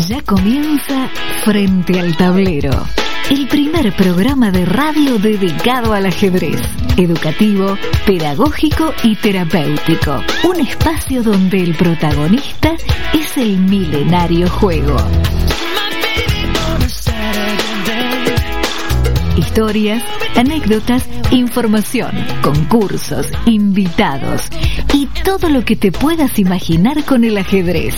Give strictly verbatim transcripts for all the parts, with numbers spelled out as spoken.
Ya comienza Frente al Tablero, el primer programa de radio dedicado al ajedrez, educativo, pedagógico y terapéutico. Un espacio donde el protagonista es el milenario juego. Historias, anécdotas, información, concursos, invitados y todo lo que te puedas imaginar con el ajedrez.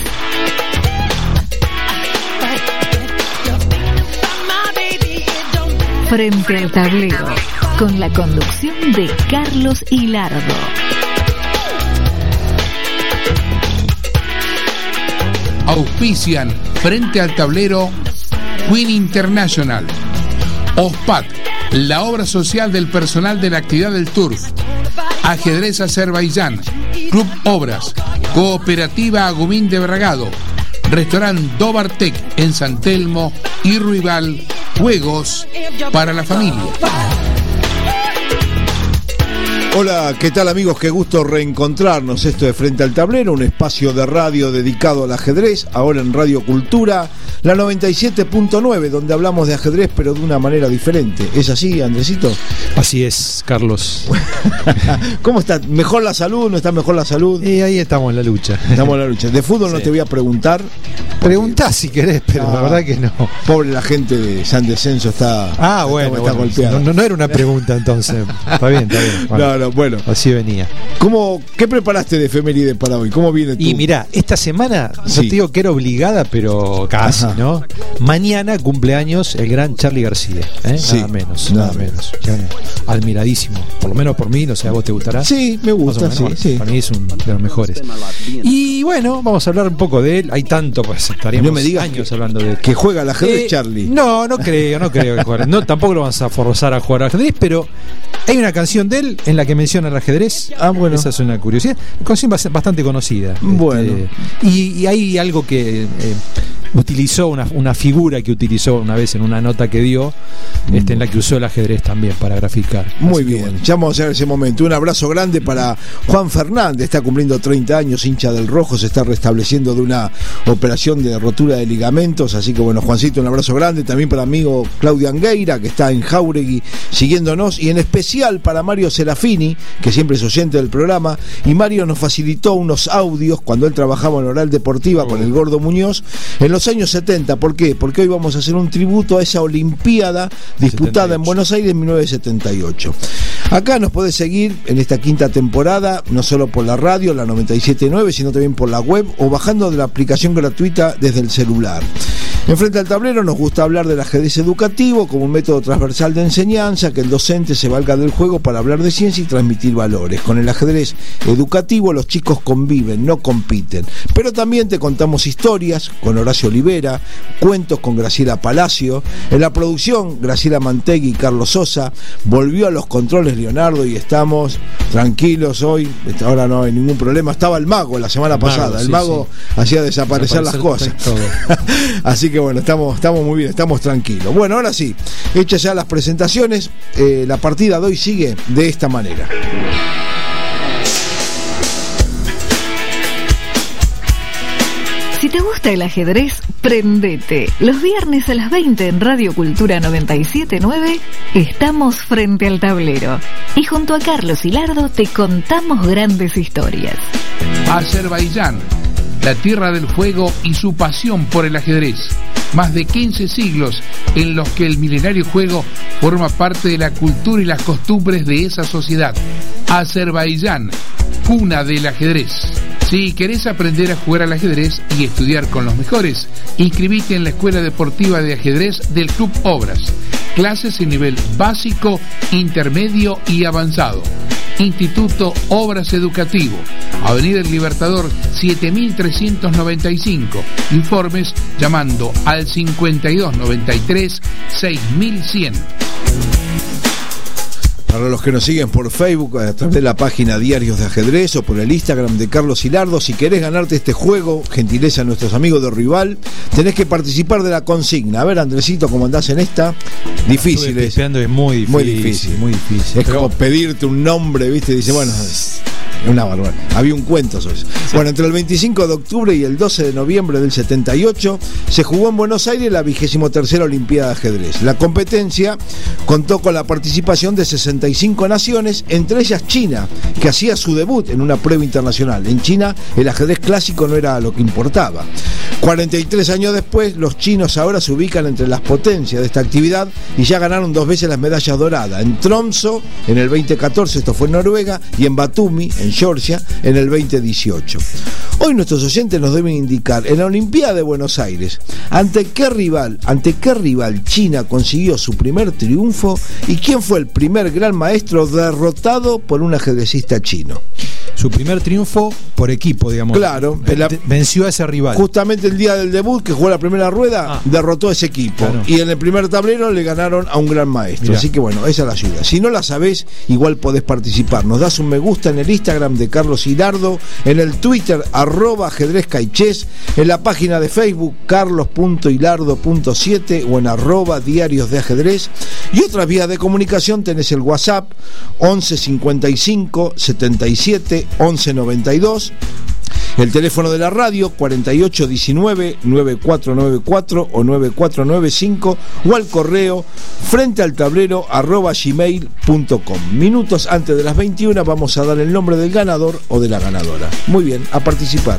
Frente al Tablero, con la conducción de Carlos Hilardo. Auspician Frente al Tablero Queen International, OSPAT, la obra social del personal de la actividad del Turf, Ajedrez Azerbaiyán, Club Obras, Cooperativa Agumín de Bragado, Restaurante Dobartec en San Telmo y Ruibal, juegos para la familia. Hola, ¿qué tal amigos? Qué gusto reencontrarnos. Esto es Frente al Tablero, un espacio de radio dedicado al ajedrez, ahora en Radio Cultura, la noventa y siete punto nueve, donde hablamos de ajedrez pero de una manera diferente. ¿Es así, Andresito? Así es, Carlos. ¿Cómo está? ¿Mejor la salud? ¿No está mejor la salud? Y ahí estamos en la lucha. Estamos en la lucha. De fútbol sí. No te voy a preguntar. Preguntá si querés, pero ah, la verdad que no. Pobre la gente de San Descenso está, ah, bueno, está, bueno, está golpeada. No, no era una pregunta entonces. Está bien, está bien. Bueno, no, no, bueno. Así venía. ¿Cómo, ¿Qué preparaste de efeméride para hoy? ¿Cómo viene tú? Y mirá, esta semana, sí. No te digo que era obligada, pero casi, ajá, ¿no? Mañana cumpleaños el gran Charly García, ¿eh? Sí, nada menos, nada, nada menos. menos. Admiradísimo, por lo menos por mí, no sé, ¿a vos te gustará? Sí, me gusta, sí, bueno, sí. Para mí es un de los mejores. Y bueno, vamos a hablar un poco de él. Hay tanto, pues estaríamos no me digas años que, hablando de él. Que juega al ajedrez, eh, Charly. No, no creo, no creo que juegue. No, tampoco lo vamos a forzar a jugar al ajedrez, pero hay una canción de él en la que menciona el ajedrez. Ah, bueno. Esa es una curiosidad. Una canción bastante conocida. Bueno. Este, y, y hay algo que... Eh, utilizó una, una figura que utilizó una vez en una nota que dio, mm. este, en la que usó el ajedrez también para graficar. Muy bien, bueno. Ya vamos a ver ese momento. Un abrazo grande para Juan Fernández, está cumpliendo treinta años, hincha del Rojo, se está restableciendo de una operación de rotura de ligamentos, así que bueno, Juancito, un abrazo grande. También para amigo Claudio Angueira, que está en Jauregui siguiéndonos, y en especial para Mario Serafini, que siempre es oyente del programa, y Mario nos facilitó unos audios cuando él trabajaba en Oral Deportiva oh. con el Gordo Muñoz en los años setenta. ¿Por qué? Porque hoy vamos a hacer un tributo a esa Olimpiada disputada setenta y ocho en Buenos Aires en mil novecientos setenta y ocho. Acá nos podés seguir en esta quinta temporada, no solo por la radio, la noventa y siete punto nueve, sino también por la web o bajando de la aplicación gratuita desde el celular. En Frente al Tablero nos gusta hablar del ajedrez educativo como un método transversal de enseñanza, que el docente se valga del juego para hablar de ciencia y transmitir valores. Con el ajedrez educativo los chicos conviven, no compiten. Pero también te contamos historias con Horacio Olivera, cuentos con Graciela Palacio. En la producción, Graciela Mantegui y Carlos Sosa. Volvió a los controles Leonardo y estamos tranquilos hoy. Ahora no hay ningún problema. Estaba el mago la semana el pasada. Mago, el sí, mago sí. hacía desaparecer, desaparecer las cosas. Así que bueno, estamos, estamos muy bien, estamos tranquilos. Bueno, ahora sí, hechas ya las presentaciones, eh, la partida de hoy sigue de esta manera. Si te gusta el ajedrez, prendete. Los viernes a las veinte en Radio Cultura noventa y siete punto nueve estamos Frente al Tablero. Y junto a Carlos Hilardo te contamos grandes historias. Azerbaiyán, la tierra del fuego y su pasión por el ajedrez. Más de quince siglos en los que el milenario juego forma parte de la cultura y las costumbres de esa sociedad. Azerbaiyán, cuna del ajedrez. Si querés aprender a jugar al ajedrez y estudiar con los mejores, inscribite en la Escuela Deportiva de Ajedrez del Club Obras. Clases en nivel básico, intermedio y avanzado. Instituto Obras Educativo, Avenida El Libertador siete mil trescientos noventa y cinco. Informes llamando al cincuenta y dos noventa y tres seis mil cien. Para los que nos siguen por Facebook, a través de la página Diarios de Ajedrez o por el Instagram de Carlos Hilardo, si querés ganarte este juego, gentileza a nuestros amigos de Rival, tenés que participar de la consigna. A ver, Andresito, ¿cómo andás en esta? Difícil es. Es muy difícil. Muy difícil. Muy difícil. Es Pero... como pedirte un nombre, ¿viste? Dice, bueno... una barbaridad. Había un cuento sobre eso. Sí. Bueno, entre el veinticinco de octubre y el doce de noviembre del setenta y ocho se jugó en Buenos Aires la vigésimo tercera Olimpiada de Ajedrez. La competencia contó con la participación de sesenta y cinco naciones, entre ellas China, que hacía su debut en una prueba internacional. En China el ajedrez clásico no era lo que importaba. cuarenta y tres años después, los chinos ahora se ubican entre las potencias de esta actividad y ya ganaron dos veces las medallas doradas. En Tromsø, en el veinte catorce, esto fue en Noruega, y en Batumi, en Georgia, en el veinte dieciocho. Hoy nuestros oyentes nos deben indicar, en la Olimpiada de Buenos Aires, ante qué rival, ante qué rival China consiguió su primer triunfo y quién fue el primer gran maestro derrotado por un ajedrecista chino. Su primer triunfo por equipo, digamos. Claro. La, venció a ese rival. Justamente el día del debut, que jugó la primera rueda, ah. derrotó a ese equipo. Claro. Y en el primer tablero le ganaron a un gran maestro. Mirá. Así que bueno, esa es la ayuda. Si no la sabés, igual podés participar. Nos das un me gusta en el Instagram de Carlos Hirardo, en el Twitter, arroba ajedrez caichés, en la página de Facebook, carlos punto hilardo punto siete o en arroba diarios de ajedrez. Y otras vías de comunicación tenés el WhatsApp, once cincuenta y cinco setenta y siete once noventa y dos, el teléfono de la radio cuarenta y ocho diecinueve noventa y cuatro noventa y cuatro o noventa y cuatro noventa y cinco, o al correo frente al tablero arroba gmail punto com. Minutos antes de las veintiuna vamos a dar el nombre del ganador o de la ganadora. Muy bien, a participar.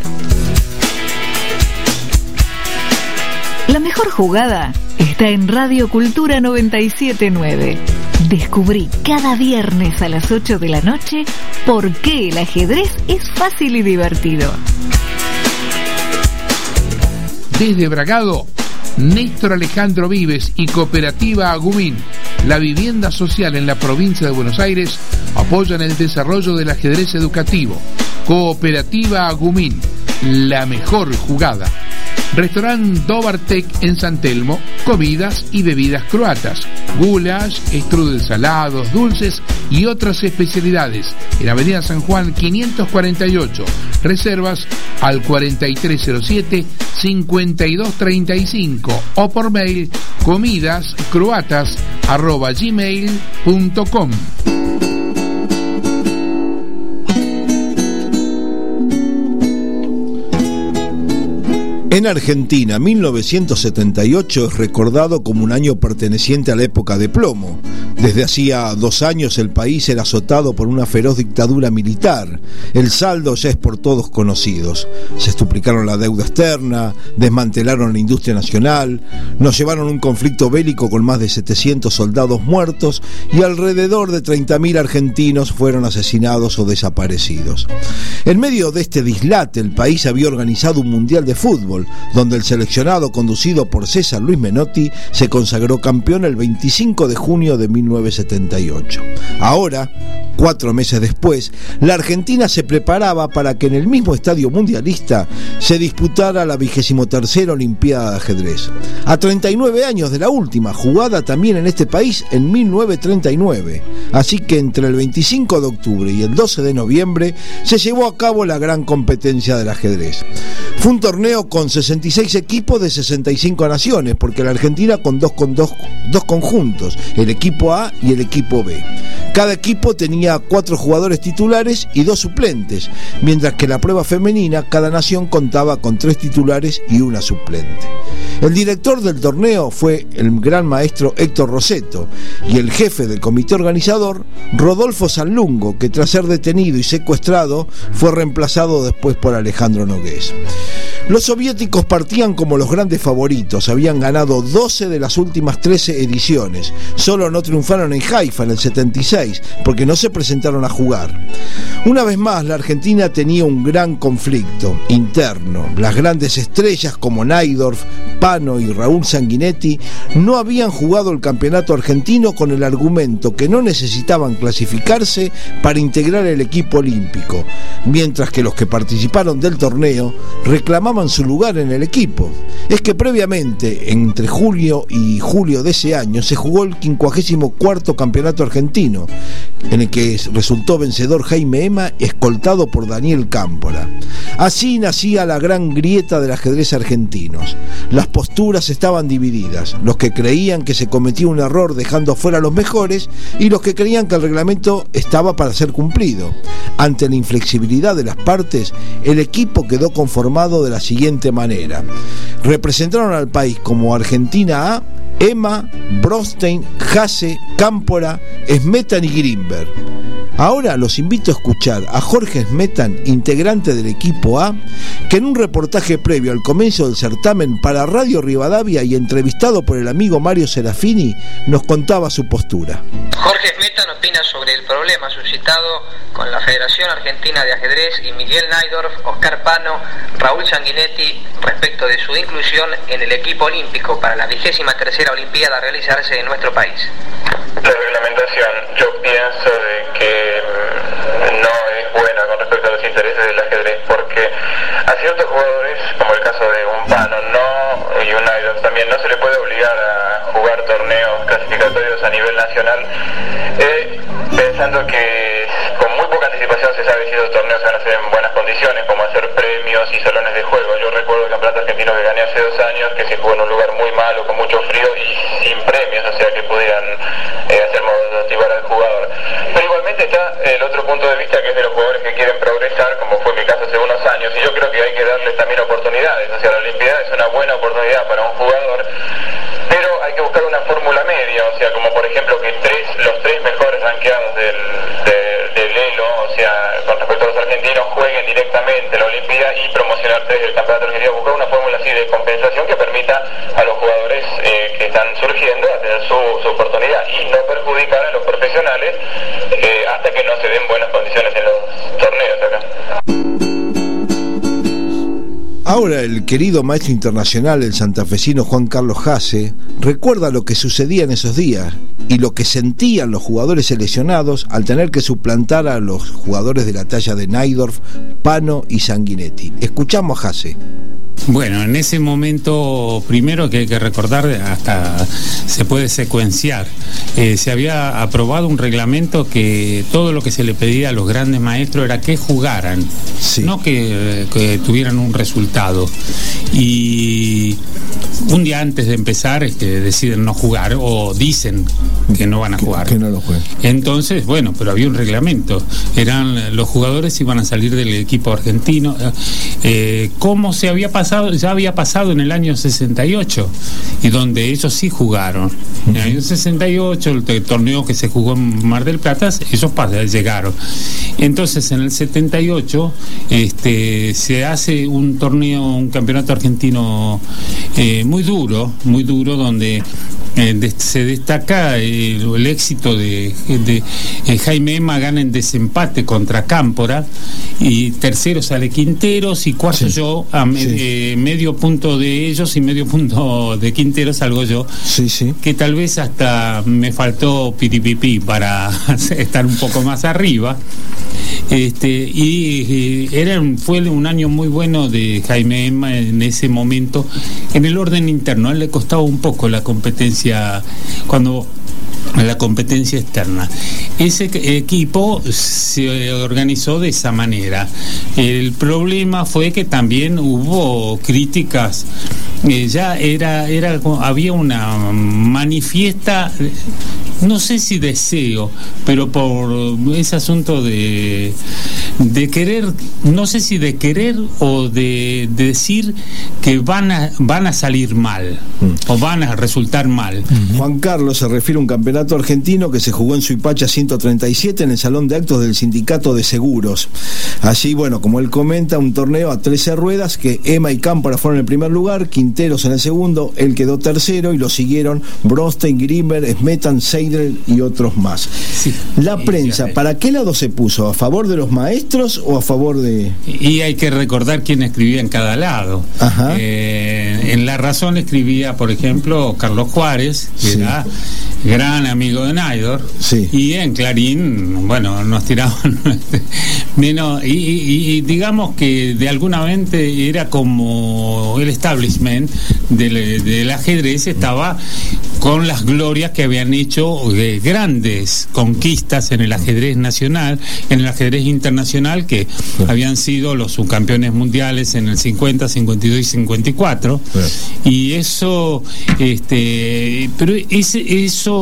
La mejor jugada está en Radio Cultura noventa y siete nueve. Descubrí cada viernes a las ocho de la noche por qué el ajedrez es fácil y divertido. Desde Bragado, Néstor Alejandro Vives y Cooperativa Agumín, la vivienda social en la provincia de Buenos Aires, apoyan el desarrollo del ajedrez educativo. Cooperativa Agumín, la mejor jugada. Restaurante Dobartek en San Telmo, comidas y bebidas croatas, goulash, strudel salados, dulces y otras especialidades. En Avenida San Juan quinientos cuarenta y ocho. Reservas al cuarenta y tres cero siete cincuenta y dos treinta y cinco o por mail comidascroatas arroba gmail punto com. En Argentina, mil novecientos setenta y ocho es recordado como un año perteneciente a la época de plomo. Desde hacía dos años el país era azotado por una feroz dictadura militar. El saldo ya es por todos conocidos. Se extuplicaron la deuda externa, desmantelaron la industria nacional, nos llevaron un conflicto bélico con más de setecientos soldados muertos y alrededor de treinta mil argentinos fueron asesinados o desaparecidos. En medio de este dislate, el país había organizado un mundial de fútbol, donde el seleccionado conducido por César Luis Menotti se consagró campeón el veinticinco de junio de mil novecientos setenta y ocho. Ahora, cuatro meses después, la Argentina se preparaba para que en el mismo estadio mundialista se disputara la vigésimo tercera Olimpiada de Ajedrez. A treinta y nueve años de la última, jugada también en este país en mil novecientos treinta y nueve. Así que entre el veinticinco de octubre y el doce de noviembre se llevó a cabo la gran competencia del ajedrez. Fue un torneo con sesenta y seis equipos de sesenta y cinco naciones, porque la Argentina con dos, con dos, dos conjuntos, el equipo A y el equipo B. Cada equipo tenía cuatro jugadores titulares y dos suplentes, mientras que en la prueba femenina cada nación contaba con tres titulares y una suplente. El director del torneo fue el gran maestro Héctor Rosetto y el jefe del comité organizador, Rodolfo Sanlungo, que tras ser detenido y secuestrado fue reemplazado después por Alejandro Nogués. Los soviéticos partían como los grandes favoritos, habían ganado doce de las últimas trece ediciones, solo no triunfaron en Haifa en el setenta y seis, porque no se presentaron a jugar. Una vez más, la Argentina tenía un gran conflicto interno. Las grandes estrellas como Naidorf, Pano y Raúl Sanguinetti no habían jugado el campeonato argentino con el argumento que no necesitaban clasificarse para integrar el equipo olímpico, mientras que los que participaron del torneo reclamaban reclamaban su lugar en el equipo. Es que previamente, entre julio y julio de ese año, se jugó el quincuagésimo cuarto campeonato argentino, en el que resultó vencedor Jaime Ema, escoltado por Daniel Cámpora. Así nacía la gran grieta del ajedrez argentinos. Las posturas estaban divididas: los que creían que se cometía un error dejando afuera a los mejores, y los que creían que el reglamento estaba para ser cumplido. Ante la inflexibilidad de las partes, el equipo quedó conformado de la siguiente manera: representaron al país como Argentina A, Ema, Brostein, Hasse, Cámpora, Smetan y Grimberg. Ahora los invito a escuchar a Jorge Smetan, integrante del equipo A, que en un reportaje previo al comienzo del certamen para Radio Rivadavia y entrevistado por el amigo Mario Serafini, nos contaba su postura. Jorge Smetan opina sobre el problema suscitado con la Federación Argentina de Ajedrez y Miguel Najdorf, Oscar Pano, Raúl Sanguinetti respecto de su inclusión en el equipo olímpico para la vigésima tercera Olimpiada a realizarse en nuestro país. La reglamentación, yo pienso de que no es buena con respecto a los intereses del ajedrez, porque a ciertos jugadores, como el caso de un Pano no, y un Najdorf también, no se le puede obligar a jugar torneos clasificatorios a nivel nacional, eh, pensando que con muy poca anticipación se sabe si los torneos se van a hacer en buenas condiciones, como hacer premios y salones de juego. Yo recuerdo el campeonato argentino que gané hace dos años, que se jugó en un lugar muy malo, con mucho frío y sin premios, o sea que pudieran eh, hacer motivar al jugador. Pero igualmente está el otro punto de vista, que es de los jugadores que quieren progresar, como fue mi caso hace unos años, y yo creo que hay que darles también oportunidades. O sea, la Olimpiada es una buena oportunidad para un jugador, pero hay que buscar una fórmula media, o sea, como por ejemplo que tres, los tres mejores rankeados del, de, del Elo, o sea, con respecto a los argentinos, jueguen directamente la Olimpiada y promocionar tres del campeonato argentino. Buscar una fórmula así de compensación que permita a los jugadores eh, que están surgiendo a tener su, su oportunidad y no perjudicar a los profesionales eh, hasta que no se den buenas condiciones en los torneos acá. Ahora el querido maestro internacional, el santafesino Juan Carlos Hasse, recuerda lo que sucedía en esos días y lo que sentían los jugadores seleccionados al tener que suplantar a los jugadores de la talla de Najdorf, Pano y Sanguinetti. Escuchamos a Hasse. Bueno, en ese momento, primero que hay que recordar, hasta se puede secuenciar, eh, se había aprobado un reglamento que todo lo que se le pedía a los grandes maestros era que jugaran, sí. no que, que tuvieran un resultado. Y un día antes de empezar este, deciden no jugar o dicen que no van a jugar. Que, que no lo jueguen. Entonces, bueno, pero había un reglamento. Eran los jugadores iban a salir del equipo argentino. Eh, ¿Cómo se había pasado? Ya había pasado en el año sesenta y ocho, y donde ellos sí jugaron. En el año sesenta y ocho, el torneo que se jugó en Mar del Plata, ellos llegaron. Entonces, en el setenta y ocho, este, se hace un torneo, un campeonato argentino eh, muy duro, muy duro, donde Eh, de, se destaca eh, el éxito de, de eh, Jaime Ema, gana en desempate contra Cámpora, y tercero sale Quinteros y cuarto sí. yo a me, sí. eh, medio punto de ellos y medio punto de Quinteros salgo yo, sí, sí. que tal vez hasta me faltó piripipí para estar un poco más arriba. Este, y eh, era un, fue un año muy bueno de Jaime Ema en ese momento en el orden interno. A él le costaba un poco la competencia cuando la competencia externa. Ese equipo se organizó de esa manera. El problema fue que también hubo críticas. Eh, ya era, era, había una manifiesta, no sé si deseo, pero por ese asunto de, de querer, no sé si de querer o de, de decir que van a, van a salir mal mm. o van a resultar mal. Mm-hmm. Juan Carlos se refiere a un campeonato argentino que se jugó en Suipacha ciento treinta y siete en el Salón de Actos del Sindicato de Seguros. Allí, bueno, como él comenta, un torneo a trece ruedas que Ema y Cámpora fueron en el primer lugar, Quintero enteros en el segundo, él quedó tercero y lo siguieron Brostein, Grimber, Smetan, Seidler y otros más. Sí. La prensa, ¿para qué lado se puso? ¿A favor de los maestros o a favor de...? Y hay que recordar quién escribía en cada lado. Ajá. Eh, en La Razón escribía, por ejemplo, Carlos Juárez, que sí. era gran amigo de Naidor, sí. y en Clarín, bueno, nos tiraban menos, y, y, y digamos que de alguna mente era como el establishment del, del ajedrez estaba con las glorias que habían hecho de grandes conquistas en el ajedrez nacional, en el ajedrez internacional, que sí. habían sido los subcampeones mundiales en el cincuenta, cincuenta y dos y cincuenta y cuatro, sí. y eso este pero ese, eso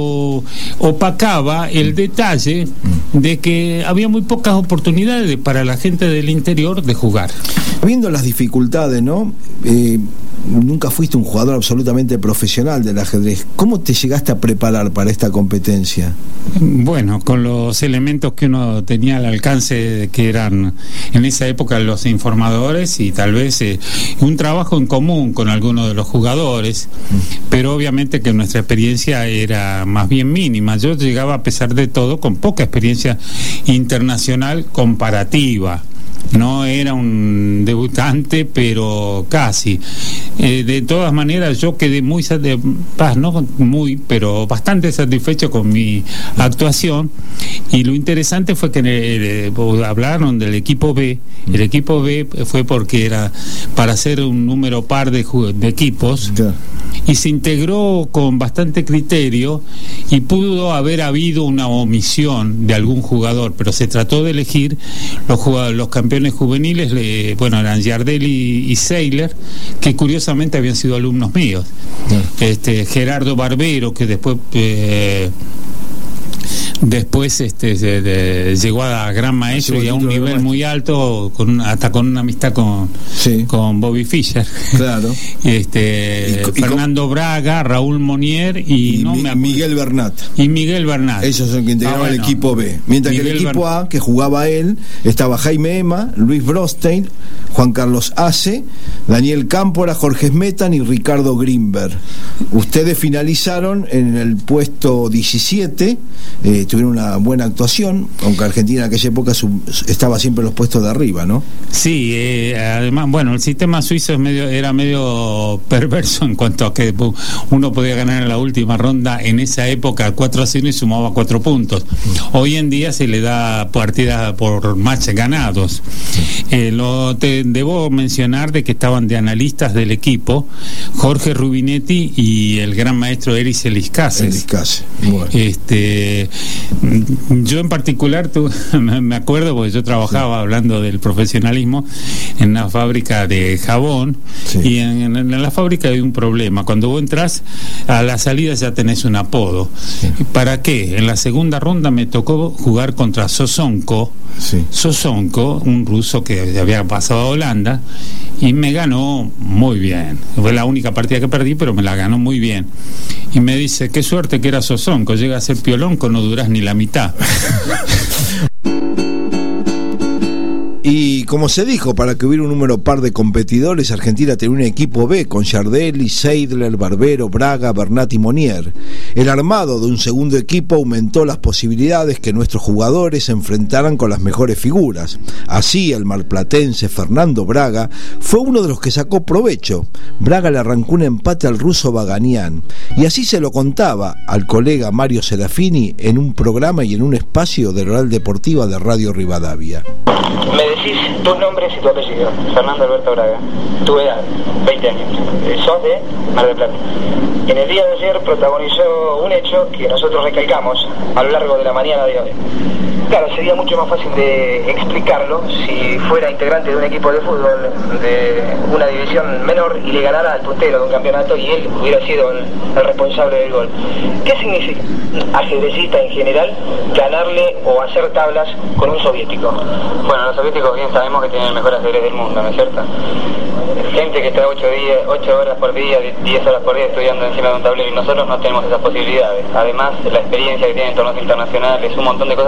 opacaba el detalle de que había muy pocas oportunidades para la gente del interior de jugar. Viendo las dificultades, ¿no? Eh, nunca fuiste un jugador absolutamente profesional del ajedrez. ¿Cómo te llegaste a preparar para esta competencia? Bueno, con los elementos que uno tenía al alcance, que eran en esa época los informadores, y tal vez eh, un trabajo en común con algunos de los jugadores, pero obviamente que nuestra experiencia era más bien mínima. Yo llegaba, a pesar de todo, con poca experiencia internacional comparativa. No era un debutante, pero casi. Eh, de todas maneras, yo quedé muy, paz, no muy, pero bastante satisfecho con mi actuación. Y lo interesante fue que eh, hablaron del equipo B. El equipo B fue porque era para hacer un número par de, de equipos. Claro. Y se integró con bastante criterio, y pudo haber habido una omisión de algún jugador, pero se trató de elegir los jugadores, los campeones juveniles, eh, bueno, eran Yardel y, y Seidler, que curiosamente habían sido alumnos míos. Sí. Este Gerardo Barbero, que después eh, después este de, de, llegó a gran maestro y a un nivel muy alto, con hasta con una amistad con, sí. con Bobby Fischer. Claro. este y, Fernando y con... Braga, Raúl Monier y, y no mi, me Miguel Bernat. Y Miguel Bernat. Ellos son los que integraban ah, bueno. el equipo B. Mientras Miguel que el equipo Bern... A, que jugaba él, estaba Jaime Ema, Luis Brostein, Juan Carlos Ace, Daniel Cámpora, Jorge Smetan y Ricardo Grimber. Ustedes finalizaron en el puesto diecisiete, eh, tuvieron una buena actuación, aunque Argentina en aquella época sub, estaba siempre en los puestos de arriba, ¿no? Sí, eh, además, bueno, el sistema suizo es medio, era medio perverso en cuanto a que uno podía ganar en la última ronda en esa época cuatro a cero y sumaba cuatro puntos. Hoy en día se le da partida por match ganados. Eh, lo te debo mencionar de que estaban de analistas del equipo Jorge Rubinetti y el gran maestro Eris Eliscases. Eliscases. Bueno. Este yo en particular tu, me acuerdo porque yo trabajaba, sí. hablando del profesionalismo, en una fábrica de jabón, sí. y en, en la fábrica hay un problema. Cuando vos entras a la salida ya tenés un apodo. Sí. ¿Para qué? En la segunda ronda me tocó jugar contra Sosonko, sí. Sosonko, un ruso que había pasado a Holanda, y me ganó muy bien. Fue la única partida que perdí, pero me la ganó muy bien. Y me dice, qué suerte que era Sosonko, llega a ser piolonco, no durás ni la mitad. Y como se dijo, para que hubiera un número par de competidores, Argentina tenía un equipo B con Yardelli, Seidler, Barbero, Braga, Bernat y Monier. El armado de un segundo equipo aumentó las posibilidades que nuestros jugadores se enfrentaran con las mejores figuras. Así, el marplatense Fernando Braga fue uno de los que sacó provecho. Braga le arrancó un empate al ruso Baganián, y así se lo contaba al colega Mario Serafini en un programa y en un espacio de Oral Deportiva de Radio Rivadavia. Me decís tus nombres y tu apellido. Fernando Alberto Braga. Tu edad, veinte años. Sos de Mar del Plata. En el día de ayer protagonizó un hecho que nosotros recalcamos a lo largo de la mañana de hoy. Claro, sería mucho más fácil de explicarlo si fuera integrante de un equipo de fútbol de una división menor y le ganara al puntero de un campeonato y él hubiera sido el, el responsable del gol. ¿Qué significa, ajedrecista en general, ganarle o hacer tablas con un soviético? Bueno, los soviéticos bien sabemos que tienen el mejor ajedrez del mundo, ¿no es cierto? Gente que está ocho días, ocho horas por día, diez horas por día estudiando encima de un tablero, y nosotros no tenemos esas posibilidades. Además, la experiencia que tienen en torneos internacionales, un montón de cosas hacen que sean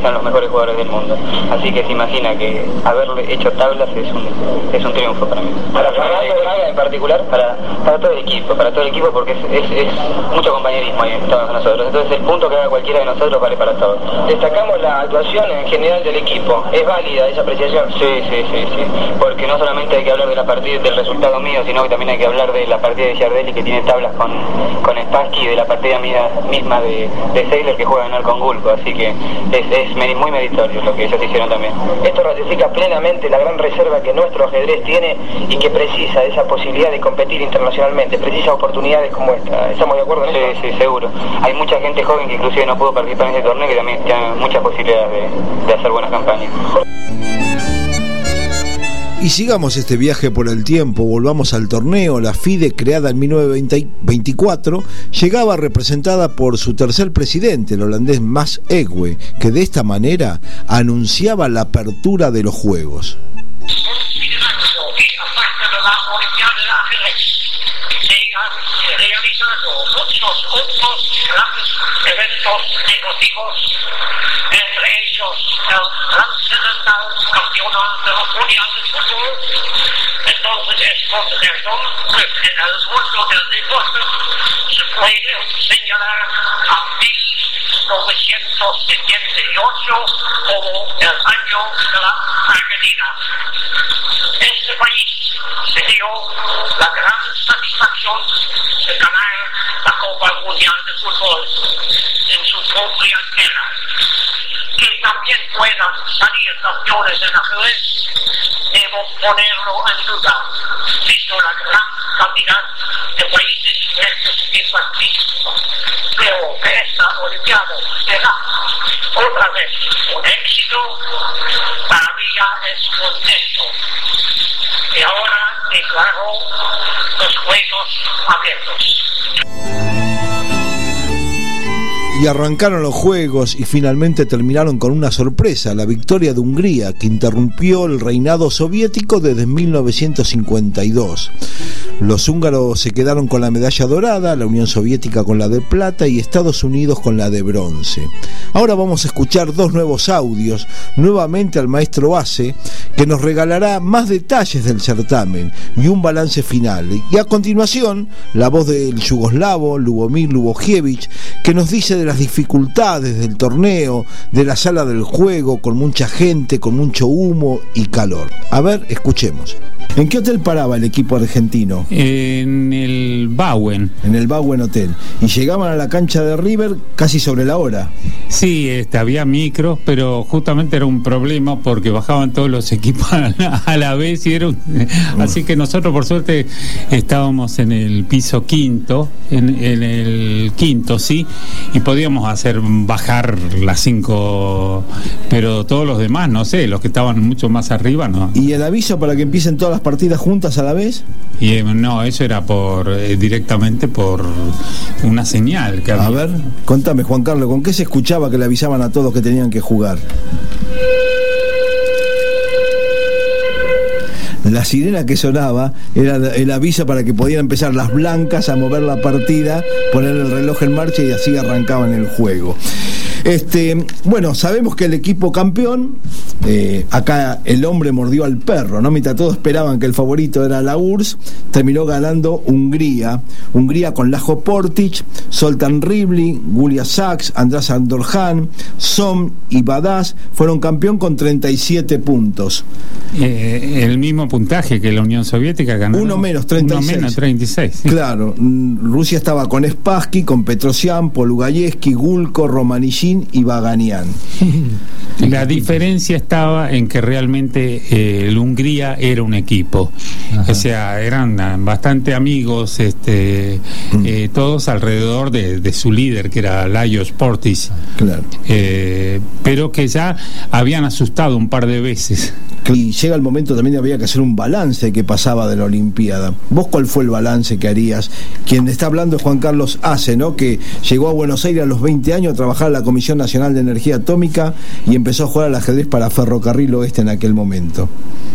sean los mejores jugadores del mundo. Así que se imagina que haberle hecho tablas es un, es un triunfo para mí. Para Fernando Braga en particular, para, para todo el equipo, para todo el equipo porque es, es, es mucho compañerismo ahí en todos nosotros. Entonces el punto que haga cualquiera de nosotros vale para todos. Destacamos la actuación en general del equipo. ¿Es válida esa apreciación? Sí, sí, sí, sí. Porque no solamente hay que hablar de la partida, del resultado mío, sino que también hay que hablar de la partida de Giardelli, que tiene tablas con, con Spassky, y de la partida mía, misma de, de Seiler, que juega en con Gulco. Así que es, es muy meritorio lo que ellos hicieron también. Esto ratifica plenamente la gran reserva que nuestro ajedrez tiene y que precisa esa posibilidad de competir internacionalmente, precisa oportunidades como esta. ¿Estamos de acuerdo en eso? Sí, sí, seguro. Hay mucha gente joven que inclusive no pudo participar en este torneo, que también tiene muchas posibilidades de, de hacer buenas campañas. Y sigamos este viaje por el tiempo, volvamos al torneo. La FIDE, creada en mil novecientos veinticuatro, llegaba representada por su tercer presidente, el holandés Max Egwe, que de esta manera anunciaba la apertura de los Juegos. Eventos deportivos, entre ellos el trascendental campeonato mundial de fútbol. Entonces es con razón que en el mundo del deporte se puede señalar a mil novecientos setenta y ocho como el año de la Argentina. Este país se dio la gran satisfacción de ganar la Copa Mundial de Fútbol en su propia tierra. Que también puedan salir campeones en ajedrez, debo ponerlo en duda, visto la gran cantidad de países que participan. Creo que esta Olimpiada será otra vez un éxito. Para mí ya es un hecho. Y ahora declaro los Juegos abiertos. Y arrancaron los Juegos y finalmente terminaron con una sorpresa, la victoria de Hungría, que interrumpió el reinado soviético desde mil novecientos cincuenta y dos. Los húngaros se quedaron con la medalla dorada, la Unión Soviética con la de plata y Estados Unidos con la de bronce. Ahora vamos a escuchar dos nuevos audios, nuevamente al maestro Ace, que nos regalará más detalles del certamen y un balance final. Y a continuación, la voz del yugoslavo Lubomir Lubojevic, que nos dice de las dificultades del torneo, de la sala del juego, con mucha gente, con mucho humo y calor. A ver, escuchemos. ¿En qué hotel paraba el equipo argentino? En el Bauen. En el Bauen Hotel. Y llegaban a la cancha de River casi sobre la hora. Sí, este, había micros, pero justamente era un problema porque bajaban todos los equipos a la, a la vez y era un... uh. Así que nosotros por suerte estábamos en el piso quinto, en, en el quinto, sí, y podíamos hacer bajar las cinco, pero todos los demás, no sé, los que estaban mucho más arriba, no. ¿Y el aviso para que empiecen todas las partidas juntas a la vez? Y eh, no, eso era por eh, directamente por una señal que había. A ver, contame, Juan Carlos, ¿con qué se escuchaba que le avisaban a todos que tenían que jugar? La sirena que sonaba era el aviso para que podían empezar las blancas a mover la partida, poner el reloj en marcha y así arrancaban el juego. Este, bueno, sabemos que el equipo campeón, eh, acá el hombre mordió al perro, ¿no? Mientras todos esperaban que el favorito era la U R S S, terminó ganando Hungría. Hungría con Lajo Portic, Zoltán Rivlin, Julia Sachs, András Andorjan, Som y Badás fueron campeón con treinta y siete puntos. Eh, el mismo puntaje que la Unión Soviética ganó. Uno menos, treinta y seis. Uno menos, treinta y seis. Sí. Claro, Rusia estaba con Spassky, con Petrosian, Polugayeski, Gulko, Romanillin y Baganian. La diferencia estaba en que realmente eh, el Hungría era un equipo. Ajá. O sea, eran bastante amigos, este, mm. eh, todos alrededor de, de su líder, que era Lajos Portic. Claro. Eh, pero que ya habían asustado un par de veces. Y llega el momento también había que hacer un balance de qué pasaba de la Olimpiada. ¿Vos cuál fue el balance que harías? Quien está hablando es Juan Carlos Ace, ¿no? Que llegó a Buenos Aires a los veinte años a trabajar en la Comisión Nacional de Energía Atómica y empezó a jugar al ajedrez para Ferrocarril Oeste en aquel momento.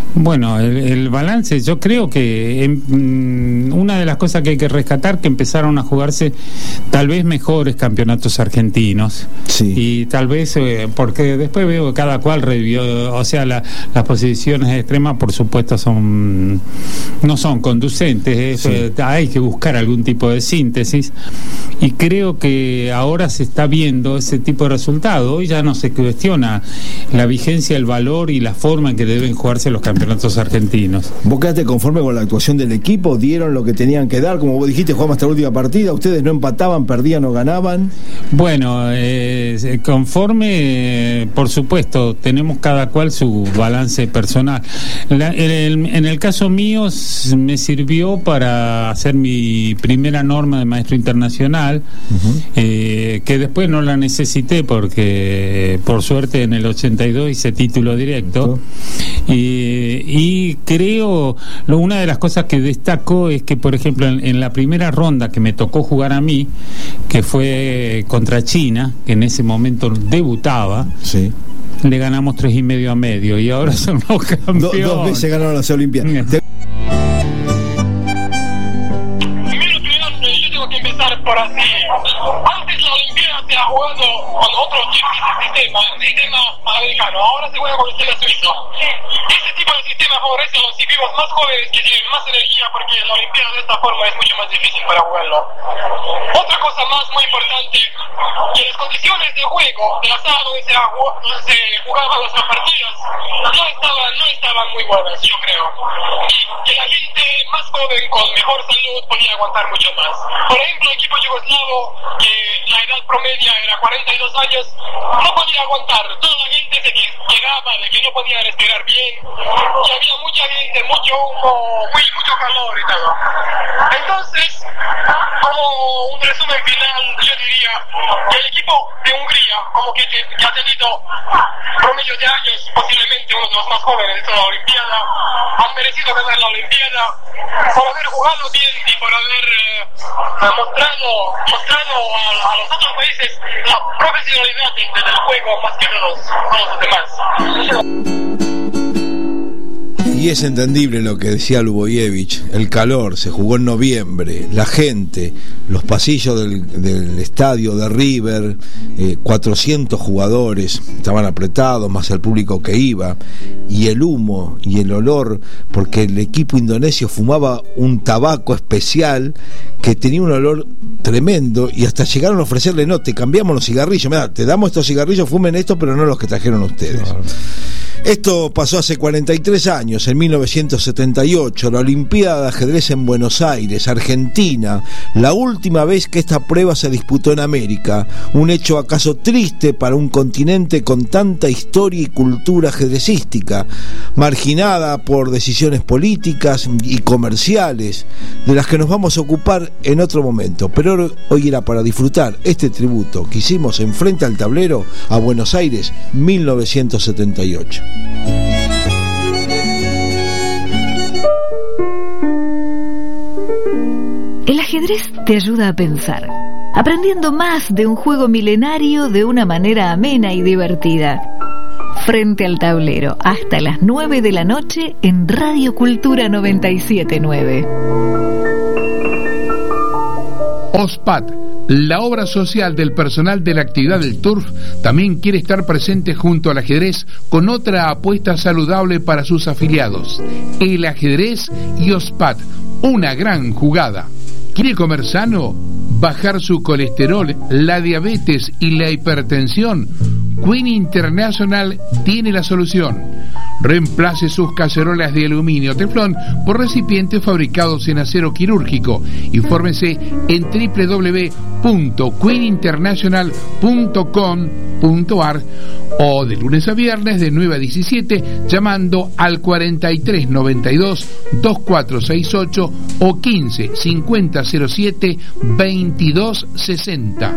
Bueno, el, el balance, yo creo que en, una de las cosas que hay que rescatar, que empezaron a jugarse tal vez mejores campeonatos argentinos, sí. Y tal vez, eh, porque después veo que cada cual revivió, o sea, la, las posiciones extremas, por supuesto, son no son conducentes, sí. eh, hay que buscar algún tipo de síntesis, y creo que ahora se está viendo ese tipo de resultado. Hoy ya no se cuestiona la vigencia, el valor y la forma en que deben jugarse los campeonatos argentinos. ¿Vos quedaste conforme con la actuación del equipo? ¿Dieron lo que tenían que dar? Como vos dijiste, jugamos hasta la última partida, ustedes no empataban, perdían o ganaban. Bueno, eh, conforme, eh, por supuesto, tenemos cada cual su balance personal. La, el, en el caso mío, me sirvió para hacer mi primera norma de maestro internacional, uh-huh. eh, que después no la necesité porque, por suerte, en el ochenta y dos hice título directo. Uh-huh. y Y creo, lo, una de las cosas que destaco es que, por ejemplo, en, en la primera ronda que me tocó jugar a mí, que fue contra China, que en ese momento debutaba, sí. Le ganamos tres y medio a medio, y ahora son los campeones. Do, dos veces ganaron las Olimpiadas. Te... Primero que nada, yo tengo que empezar por así. Antes la Olimpiada se ha jugado con otro sistema, el sistema americano, ahora se juega con el sistema suizo. Este tipo de sistema favorece a los equipos más jóvenes que tienen más energía, porque la Olimpiada de esta forma es mucho más difícil para jugarlo. Otra cosa más muy importante, que las condiciones de juego de la sala donde se, donde se jugaban las partidas no estaban, no estaban muy buenas, yo creo. Y que la gente más joven con mejor salud podía aguantar mucho más. Por ejemplo, el equipo yugoslavo, que la edad promedia era cuarenta y dos años, no podía aguantar. Toda la gente se quejaba de que no podía respirar bien, que había mucha gente, mucho humo, muy, mucho calor y todo. Entonces, como un resumen final, yo diría que el equipo de Hungría, como que, que ha tenido promedio de años, posiblemente uno de los más jóvenes de toda la Olimpiada, han merecido ganar la Olimpiada por haber jugado bien y por haber eh, mostrado, mostrado a, a los otros países la profesionalidad del juego más que todos, todos los demás. Y es entendible lo que decía Luboyevich, el calor, se jugó en noviembre, la gente, los pasillos del, del estadio de River, eh, cuatrocientos jugadores, estaban apretados, más el público que iba, y el humo y el olor, porque el equipo indonesio fumaba un tabaco especial que tenía un olor tremendo, y hasta llegaron a ofrecerle, no, te cambiamos los cigarrillos, mira, te damos estos cigarrillos, fumen estos, pero no los que trajeron ustedes. Claro. Esto pasó hace cuarenta y tres años, en mil novecientos setenta y ocho, la Olimpiada de Ajedrez en Buenos Aires, Argentina, la última vez que esta prueba se disputó en América, un hecho acaso triste para un continente con tanta historia y cultura ajedrecística, marginada por decisiones políticas y comerciales, de las que nos vamos a ocupar en otro momento, pero hoy era para disfrutar este tributo que hicimos en Frente al Tablero a Buenos Aires, mil novecientos setenta y ocho. El ajedrez te ayuda a pensar, aprendiendo más de un juego milenario de una manera amena y divertida. Frente al Tablero, hasta las nueve de la noche en Radio Cultura noventa y siete nueve. OSPAT, la obra social del personal de la actividad del Turf, también quiere estar presente junto al ajedrez con otra apuesta saludable para sus afiliados: el ajedrez y OSPAT, una gran jugada. ¿Quiere comer sano? ¿Bajar su colesterol, la diabetes y la hipertensión? Queen International tiene la solución. Reemplace sus cacerolas de aluminio teflón por recipientes fabricados en acero quirúrgico. Infórmese en doble u doble u doble u punto queen international punto com punto a r o de lunes a viernes de nueve a diecisiete llamando al cuarenta y tres noventa y dos veinticuatro sesenta y ocho o quince cincuenta cero siete veintidós sesenta.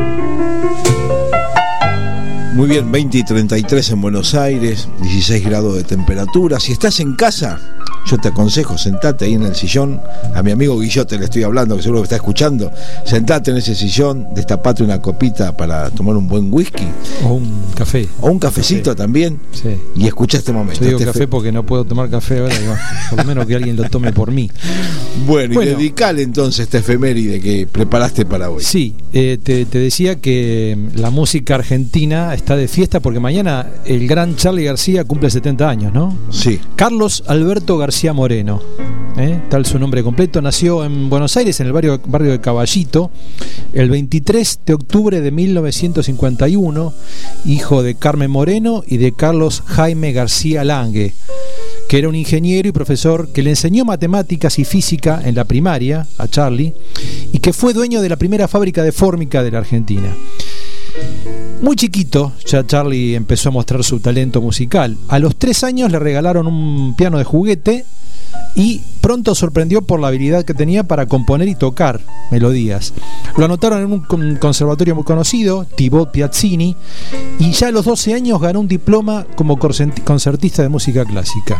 Muy bien, veinte y treinta y tres en Buenos Aires, dieciséis grados de temperatura. Si estás en casa, yo te aconsejo, sentate ahí en el sillón, a mi amigo Guillote le estoy hablando, que seguro que está escuchando, sentate en ese sillón, destapate una copita para tomar un buen whisky. O un café. O un cafecito café. también. Sí. Y escucha este momento. Yo digo este café fe... porque no puedo tomar café ahora, digo, por lo menos que alguien lo tome por mí. Bueno, bueno, y dedicale entonces esta efeméride que preparaste para hoy. Sí, eh, te, te decía que la música argentina está de fiesta porque mañana el gran Charly García cumple setenta años, ¿no? Sí. Carlos Alberto García Moreno, ¿eh? Tal su nombre completo. Nació en Buenos Aires, en el barrio, barrio de Caballito, el veintitrés de octubre de mil novecientos cincuenta y uno, hijo de Carmen Moreno y de Carlos Jaime García Lange, que era un ingeniero y profesor que le enseñó matemáticas y física en la primaria a Charly y que fue dueño de la primera fábrica de fórmica de la Argentina. Muy chiquito ya Charly empezó a mostrar su talento musical. A los tres años le regalaron un piano de juguete y pronto sorprendió por la habilidad que tenía para componer y tocar melodías. Lo anotaron en un conservatorio muy conocido, Thibaut Piazzini, y ya a los doce años ganó un diploma como concertista de música clásica.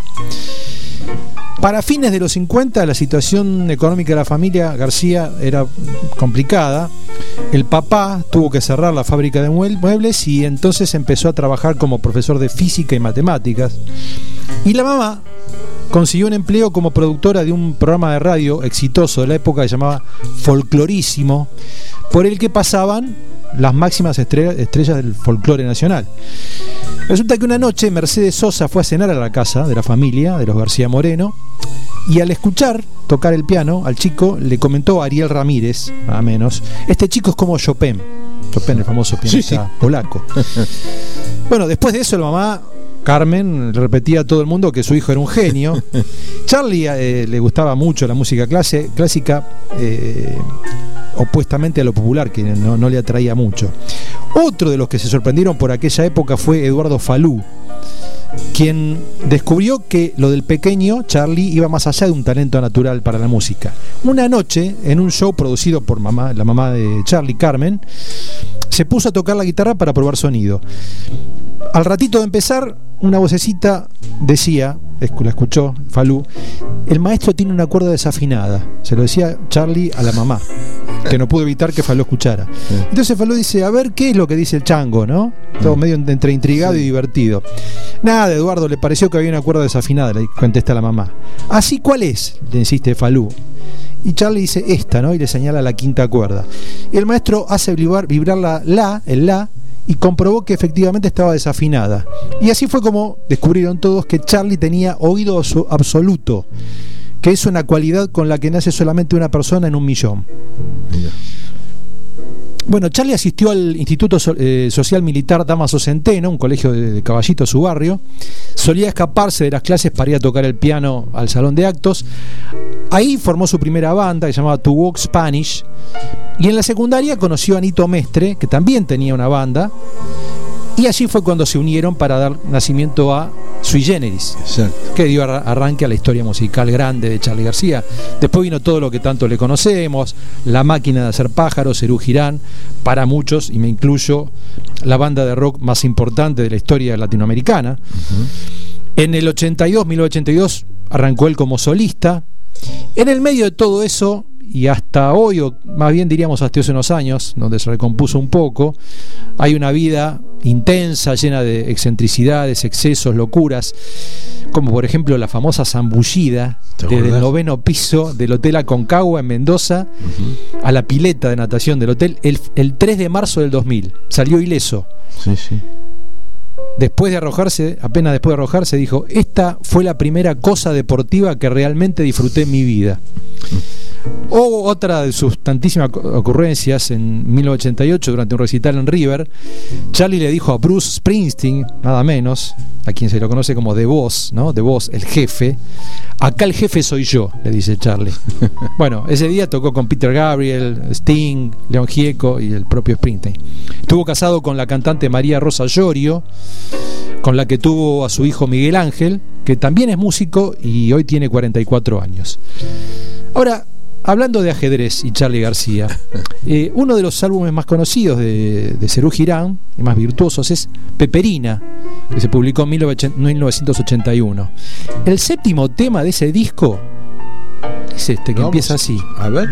Para fines de los cincuenta, la situación económica de la familia García era complicada. El papá tuvo que cerrar la fábrica de muebles y entonces empezó a trabajar como profesor de física y matemáticas. Y la mamá consiguió un empleo como productora de un programa de radio exitoso de la época que se llamaba Folclorísimo, por el que pasaban las máximas estrellas, estrellas del folclore nacional. Resulta que una noche Mercedes Sosa fue a cenar a la casa de la familia, de los García Moreno, y al escuchar tocar el piano al chico le comentó a Ariel Ramírez, nada menos, este chico es como Chopin, Chopin el famoso pianista sí, sí. polaco. Bueno, después de eso la mamá Carmen le repetía a todo el mundo que su hijo era un genio. Charly eh, le gustaba mucho la música clase, clásica, eh, opuestamente a lo popular, que no, no le atraía mucho. Otro de los que se sorprendieron por aquella época fue Eduardo Falú, quien descubrió que lo del pequeño Charly iba más allá de un talento natural para la música. Una noche, en un show producido por mamá, la mamá de Charly, Carmen, se puso a tocar la guitarra para probar sonido. Al ratito de empezar, una vocecita decía, la escuchó Falú, el maestro tiene una cuerda desafinada. Se lo decía Charly a la mamá, que no pudo evitar que Falú escuchara. Entonces Falú dice, a ver qué es lo que dice el chango, ¿no? Todo medio entre intrigado sí. y divertido. Nada, Eduardo, le pareció que había una cuerda desafinada, le contesta la mamá. ¿Así cuál es?, le insiste Falú. Y Charly dice, esta, ¿no? Y le señala la quinta cuerda. Y el maestro hace vibrar, vibrar la la, el la, y comprobó que efectivamente estaba desafinada. Y así fue como descubrieron todos que Charly tenía oído absoluto, que es una cualidad con la que nace solamente una persona en un millón. Mira. Bueno, Charly asistió al Instituto eh, Social Militar Dámaso Centeno, un colegio de, de Caballito, su barrio. Solía escaparse de las clases para ir a tocar el piano al salón de actos. Ahí formó su primera banda, que se llamaba To Walk Spanish. Y en la secundaria conoció a Nito Mestre, que también tenía una banda. Y allí fue cuando se unieron para dar nacimiento a Sui Generis, exacto, que dio arranque a la historia musical grande de Charly García. Después vino todo lo que tanto le conocemos, La Máquina de Hacer Pájaros, Serú Girán, para muchos, y me incluyo, la banda de rock más importante de la historia latinoamericana. Uh-huh. En el ochenta y dos, mil novecientos ochenta y dos, arrancó él como solista. En el medio de todo eso, y hasta hoy, o más bien diríamos hasta hace unos años, donde se recompuso un poco, hay una vida intensa, llena de excentricidades, excesos, locuras, como por ejemplo la famosa zambullida desde el noveno piso del Hotel Aconcagua en Mendoza uh-huh. a la pileta de natación del hotel el, el tres de marzo del dos mil. Salió ileso. Sí, sí. Después de arrojarse, apenas después de arrojarse, dijo, esta fue la primera cosa deportiva que realmente disfruté en mi vida. O otra de sus tantísimas ocurrencias, en mil novecientos ochenta y ocho, durante un recital en River, Charly le dijo a Bruce Springsteen, nada menos, a quien se lo conoce como The Boss, ¿no? The Boss, el jefe. Acá el jefe soy yo, le dice Charly. Bueno, ese día tocó con Peter Gabriel, Sting, León Gieco y el propio Springsteen. Estuvo casado con la cantante María Rosa Llorio, con la que tuvo a su hijo Miguel Ángel, que también es músico y hoy tiene cuarenta y cuatro años. Ahora, hablando de ajedrez y Charly García, eh, uno de los álbumes más conocidos de, de Serú Girán y más virtuosos es Peperina, que se publicó en mil novecientos ochenta y uno. El séptimo tema de ese disco es este, que Vamos. empieza así. A ver.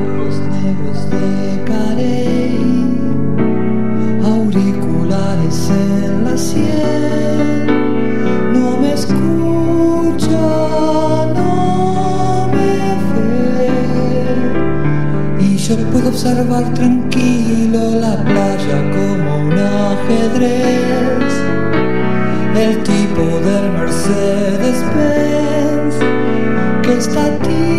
Auriculares en la sien, no me escucha, no me ve, y yo puedo observar tranquilo la playa como un ajedrez, el tipo del Mercedes-Benz que está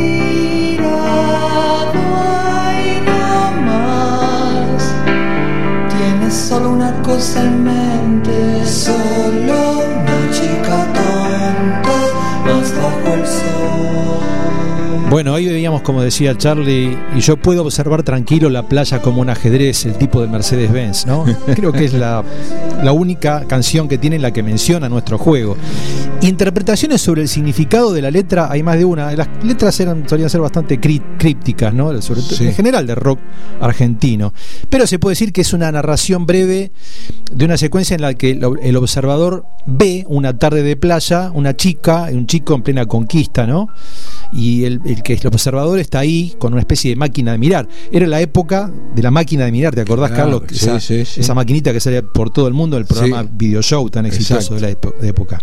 tirado ahí nomás, tiene solo una cosa en mente, solo una chica tonta más bajo el sol. Bueno, ahí veíamos, como decía Charly, y yo puedo observar tranquilo la playa como un ajedrez, el tipo de Mercedes-Benz, ¿no? Creo que es la, la única canción que tiene en la que menciona nuestro juego. Interpretaciones sobre el significado de la letra hay más de una. Las letras eran, solían ser bastante crípticas, ¿no? Sobre todo, sí. En general de rock argentino. Pero se puede decir que es una narración breve de una secuencia en la que el observador ve una tarde de playa, una chica y un chico en plena conquista, ¿no? Y el, el que el observador está ahí con una especie de máquina de mirar. Era la época de la máquina de mirar, ¿te acordás, claro, Carlos? Sí, esa, sí, sí. esa maquinita que salía por todo el mundo, el programa sí. Video Show tan exitoso. Exacto. De la epo- de época.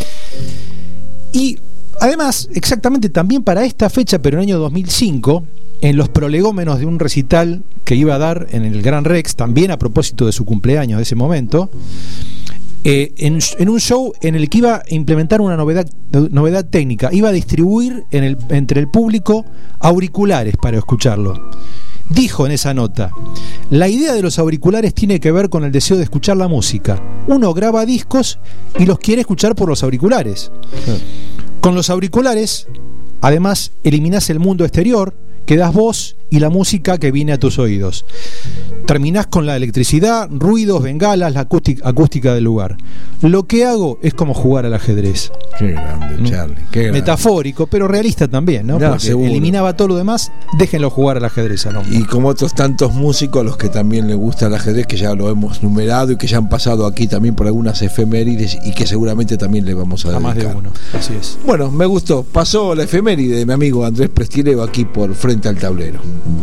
Y además, exactamente también para esta fecha, pero en el año dos mil cinco, en los prolegómenos de un recital que iba a dar en el Gran Rex, también a propósito de su cumpleaños de ese momento, eh, en, en un show en el que iba a implementar una novedad, novedad técnica, iba a distribuir en el, entre el público auriculares para escucharlo. Dijo en esa nota: la idea de los auriculares tiene que ver con el deseo de escuchar la música. Uno graba discos y los quiere escuchar por los auriculares. Sí. Con los auriculares, además, eliminás el mundo exterior, quedás vos y la música que viene a tus oídos. Terminás con la electricidad, ruidos, bengalas, la acústica, acústica del lugar. Lo que hago es como jugar al ajedrez. Qué grande, Charly. Qué grande. Metafórico, pero realista también, ¿no? No, porque seguro. Eliminaba todo lo demás, déjenlo jugar al ajedrez al hombre. Y como otros tantos músicos a los que también les gusta el ajedrez, que ya lo hemos numerado y que ya han pasado aquí también por algunas efemérides y que seguramente también le vamos a dedicar. A más de uno, así es. Bueno, me gustó. Pasó la efeméride de mi amigo Andrés Prestileo aquí por Frente al Tablero.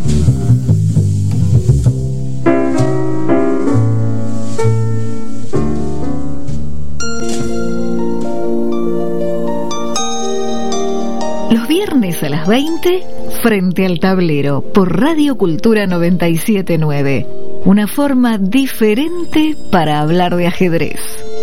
Los viernes a las veinte, Frente al Tablero, por Radio Cultura noventa y siete punto nueve. Una forma diferente para hablar de ajedrez.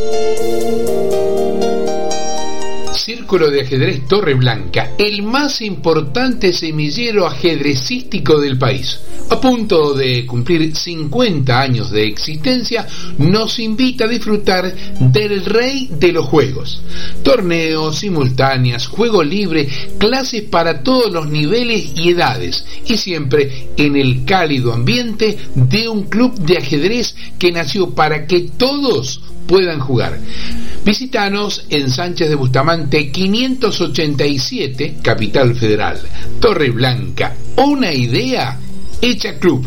Círculo de Ajedrez Torreblanca, el más importante semillero ajedrecístico del país, a punto de cumplir cincuenta años de existencia, nos invita a disfrutar del rey de los juegos. Torneos, simultáneas, juego libre, clases para todos los niveles y edades, y siempre en el cálido ambiente de un club de ajedrez que nació para que todos puedan jugar. Visítanos en Sánchez de Bustamante quinientos ochenta y siete, Capital Federal. Torreblanca, una idea hecha club.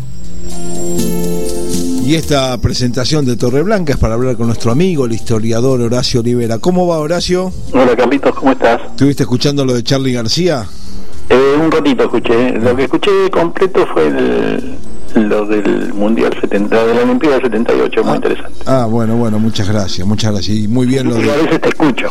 Y esta presentación de Torreblanca es para hablar con nuestro amigo, el historiador Horacio Olivera. ¿Cómo va, Horacio? Hola, Carlitos, ¿cómo estás? ¿Estuviste escuchando lo de Charly García? Eh, un ratito escuché. Lo que escuché completo fue el... lo del Mundial setenta, de la Olimpiada setenta y ocho, ah, muy interesante. Ah, bueno, bueno, muchas gracias, muchas gracias. Y muy bien lo de... Y a veces te escucho.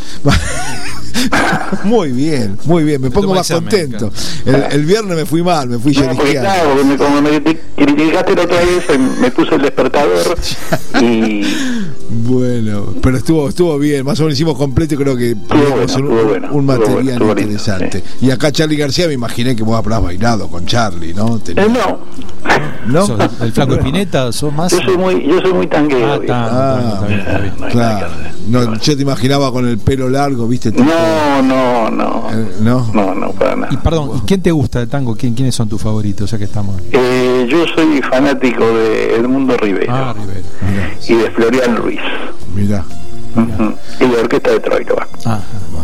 Muy bien, muy bien, me pongo más contento. El, el viernes me fui mal, me fui no, porque, claro, porque me, como me criticaste la otra vez, me puse el despertador y... Bueno, pero estuvo estuvo bien, más o menos hicimos completo y creo que tuvimos bueno, un, bueno, un material bueno, interesante. Lindo, sí. Y acá Charly García, me imaginé que vos habrás bailado con Charly, ¿no? Tenía... Eh, no. ¿No? ¿Sos el Flaco Espineta? ¿Sos más? Yo soy muy, yo soy muy tanguero. Ah, tan, ah, bueno, está bien, está bien. Claro. No, yo te imaginaba con el pelo largo, ¿viste? Tipo... No, no, no. Eh, no. No, no, para nada. Y perdón, ¿y quién te gusta de tango? ¿Quién, ¿Quiénes son tus favoritos? Ya que estamos. Eh, yo soy fanático de Edmundo Rivero. Ah, Rivero. Mirá. Y de Florian Ruiz. Mirá. Uh-huh. Y de Orquesta de Troilo. Ah,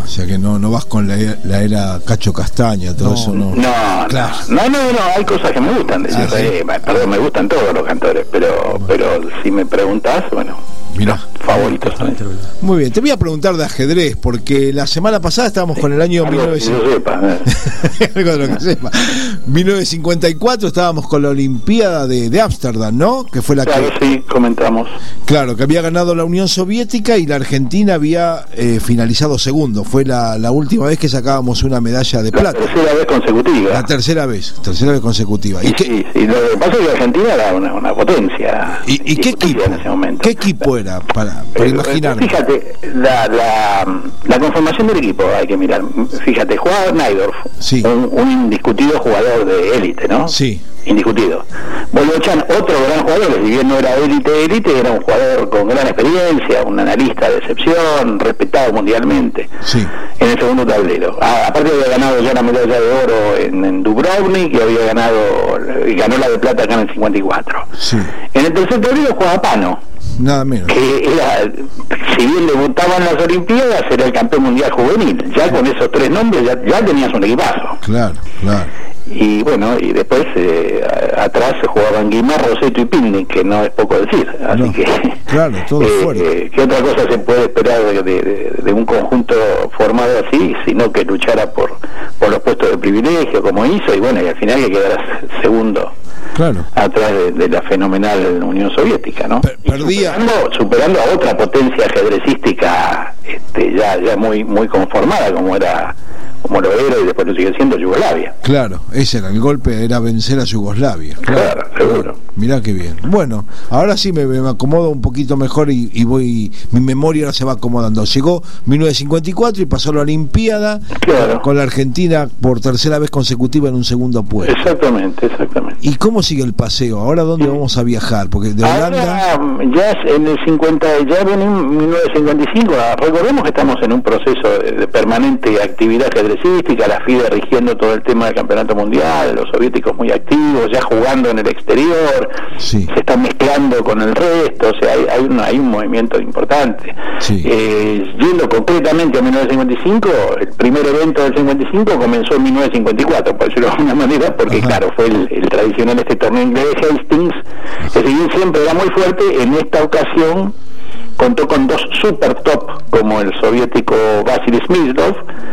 sea que no no vas con la, la era Cacho Castaña, todo no, eso no. No, claro. no, no, no, hay cosas que me gustan, de ah, ¿sí? eh, perdón, me gustan todos los cantores, pero bueno. pero si me preguntás, bueno, mira, favoritos. Muy bien, te voy a preguntar de ajedrez, porque la semana pasada estábamos sí. con el año mil novecientos... Algo de lo que sepa. mil novecientos cincuenta y cuatro estábamos con la Olimpiada de, de Ámsterdam, ¿no? Que fue la claro, que... sí, comentamos. Claro, que había ganado la Unión Soviética y la Argentina había eh, finalizado segundo. Fue la, la última vez que sacábamos una medalla de plata. La tercera vez consecutiva. La tercera vez, tercera vez consecutiva. ¿Y sí, qué? Sí, sí, lo que pasa es que Argentina era una, una potencia. ¿Y, y qué equipo? En ese momento. ¿Qué equipo era? Para, para eh, imaginarme. Fíjate, la, la, la conformación del equipo hay que mirar. Fíjate, jugaba Naidorf, sí. un, un indiscutido jugador de élite, ¿no? Sí. Indiscutido. Bolochan, otro gran jugador, si bien no era élite, élite, era un jugador con gran experiencia, un analista de excepción, respetado mundialmente. Sí. En el segundo tablero. A, aparte había ganado ya la medalla de oro en, en Dubrovnik, y había ganado, ganó la de plata acá en el cincuenta y cuatro. Sí. En el tercer tablero jugaba Pano. Nada menos. Que era, si bien debutaba en las Olimpiadas, era el campeón mundial juvenil. Ya con esos tres nombres ya, ya tenías un equipazo. Claro, claro. Y bueno, y después eh, atrás se jugaban Guimar, Roseto y Pinding, que no es poco decir. Así no, que, claro, todo eh, fuera. Eh, ¿qué otra cosa se puede esperar de, de, de un conjunto formado así, sino que luchara por, por los puestos de privilegio, como hizo, y bueno, y al final que quedara segundo. Claro. Atrás de, de la fenomenal Unión Soviética, ¿no? Per perdía. Superando, superando a otra potencia ajedrecística este, ya, ya muy, muy conformada, como era, como lo era y después lo sigue siendo Yugoslavia. Claro, ese era el golpe, era vencer a Yugoslavia. Claro, claro seguro. Mirá qué bien. Bueno, ahora sí me, me acomodo un poquito mejor y, y voy, mi memoria ahora se va acomodando. Llegó mil novecientos cincuenta y cuatro y pasó la Olimpiada, claro, con la Argentina por tercera vez consecutiva en un segundo puesto. Exactamente, exactamente. ¿Y cómo sigue el paseo? ¿Ahora dónde sí. vamos a viajar? Porque de Holanda... Ahora, ya en el cincuenta, ya en mil novecientos cincuenta y cinco, recordemos que estamos en un proceso de, de permanente actividad ajedrecística, la FIDE rigiendo todo el tema del campeonato mundial, los soviéticos muy activos, ya jugando en el exterior, sí. se están mezclando con el resto, o sea, hay, hay, un, hay un movimiento importante. Sí. Eh, yendo concretamente a mil novecientos cincuenta y cinco, el primer evento del cincuenta y cinco comenzó en mil novecientos cincuenta y cuatro, por decirlo de alguna manera, porque Ajá. claro, fue el, el tradicional este torneo inglés de Hastings, que si bien siempre era muy fuerte, en esta ocasión contó con dos super top, como el soviético Vasily Smyslov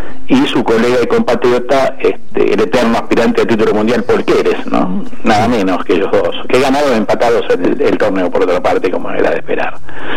y su colega y compatriota, este, el eterno aspirante al título mundial Paul Keres, ¿no? Nada menos que ellos dos, que ganaron empatados el, el torneo por otra parte, como era de esperar.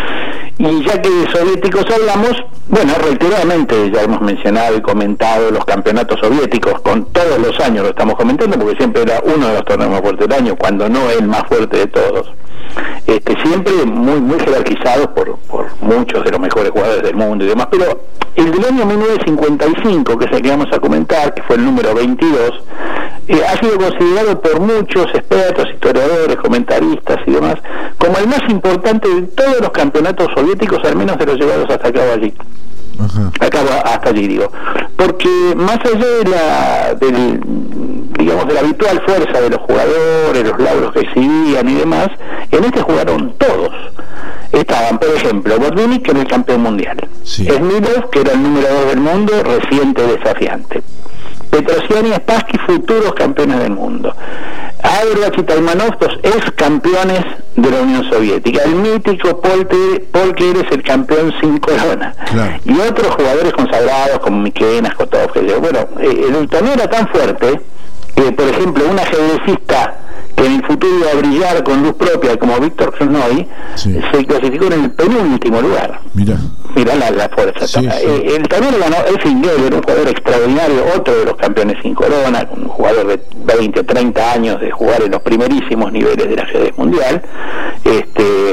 Y ya que de soviéticos hablamos, bueno, reiteradamente ya hemos mencionado y comentado los campeonatos soviéticos, con todos los años lo estamos comentando, porque siempre era uno de los torneos más fuertes del año, cuando no el más fuerte de todos. Este, siempre muy muy jerarquizados por, por muchos de los mejores jugadores del mundo y demás, pero el del año mil novecientos cincuenta y cinco, que es el que vamos a comentar, que fue el número veintidós, eh, ha sido considerado por muchos expertos, historiadores, comentaristas y demás, como el más importante de todos los campeonatos soviéticos, al menos de los llevados hasta acá allí. Ajá. Acá hasta allí digo, porque más allá de la del, digamos de la habitual fuerza de los jugadores, los lauros que exhibían y demás, en este jugaron todos. Estaban, por ejemplo, Botvinnik, que era el campeón mundial, sí. Smilov, que era el número dos del mundo, reciente desafiante, Petrosian y Spassky, futuros campeones del mundo, Auerbach y Taimanov, dos ex campeones de la Unión Soviética, el mítico Paul Keres, el campeón sin corona, claro. y otros jugadores consagrados como Mikena, Skotov, que yo. Bueno, eh, el torneo era tan fuerte que, por ejemplo, un ajedrecista que en el futuro iba a brillar con luz propia, como Víctor Krasnoy, sí. se clasificó en el penúltimo lugar. Mira. Mira la, la fuerza. Sí, sí. Eh, el torneo lo ganó Elfing Geller, un jugador extraordinario, otro de los campeones sin corona, un jugador de veinte, treinta años de jugar en los primerísimos niveles del ajedrez mundial. Este...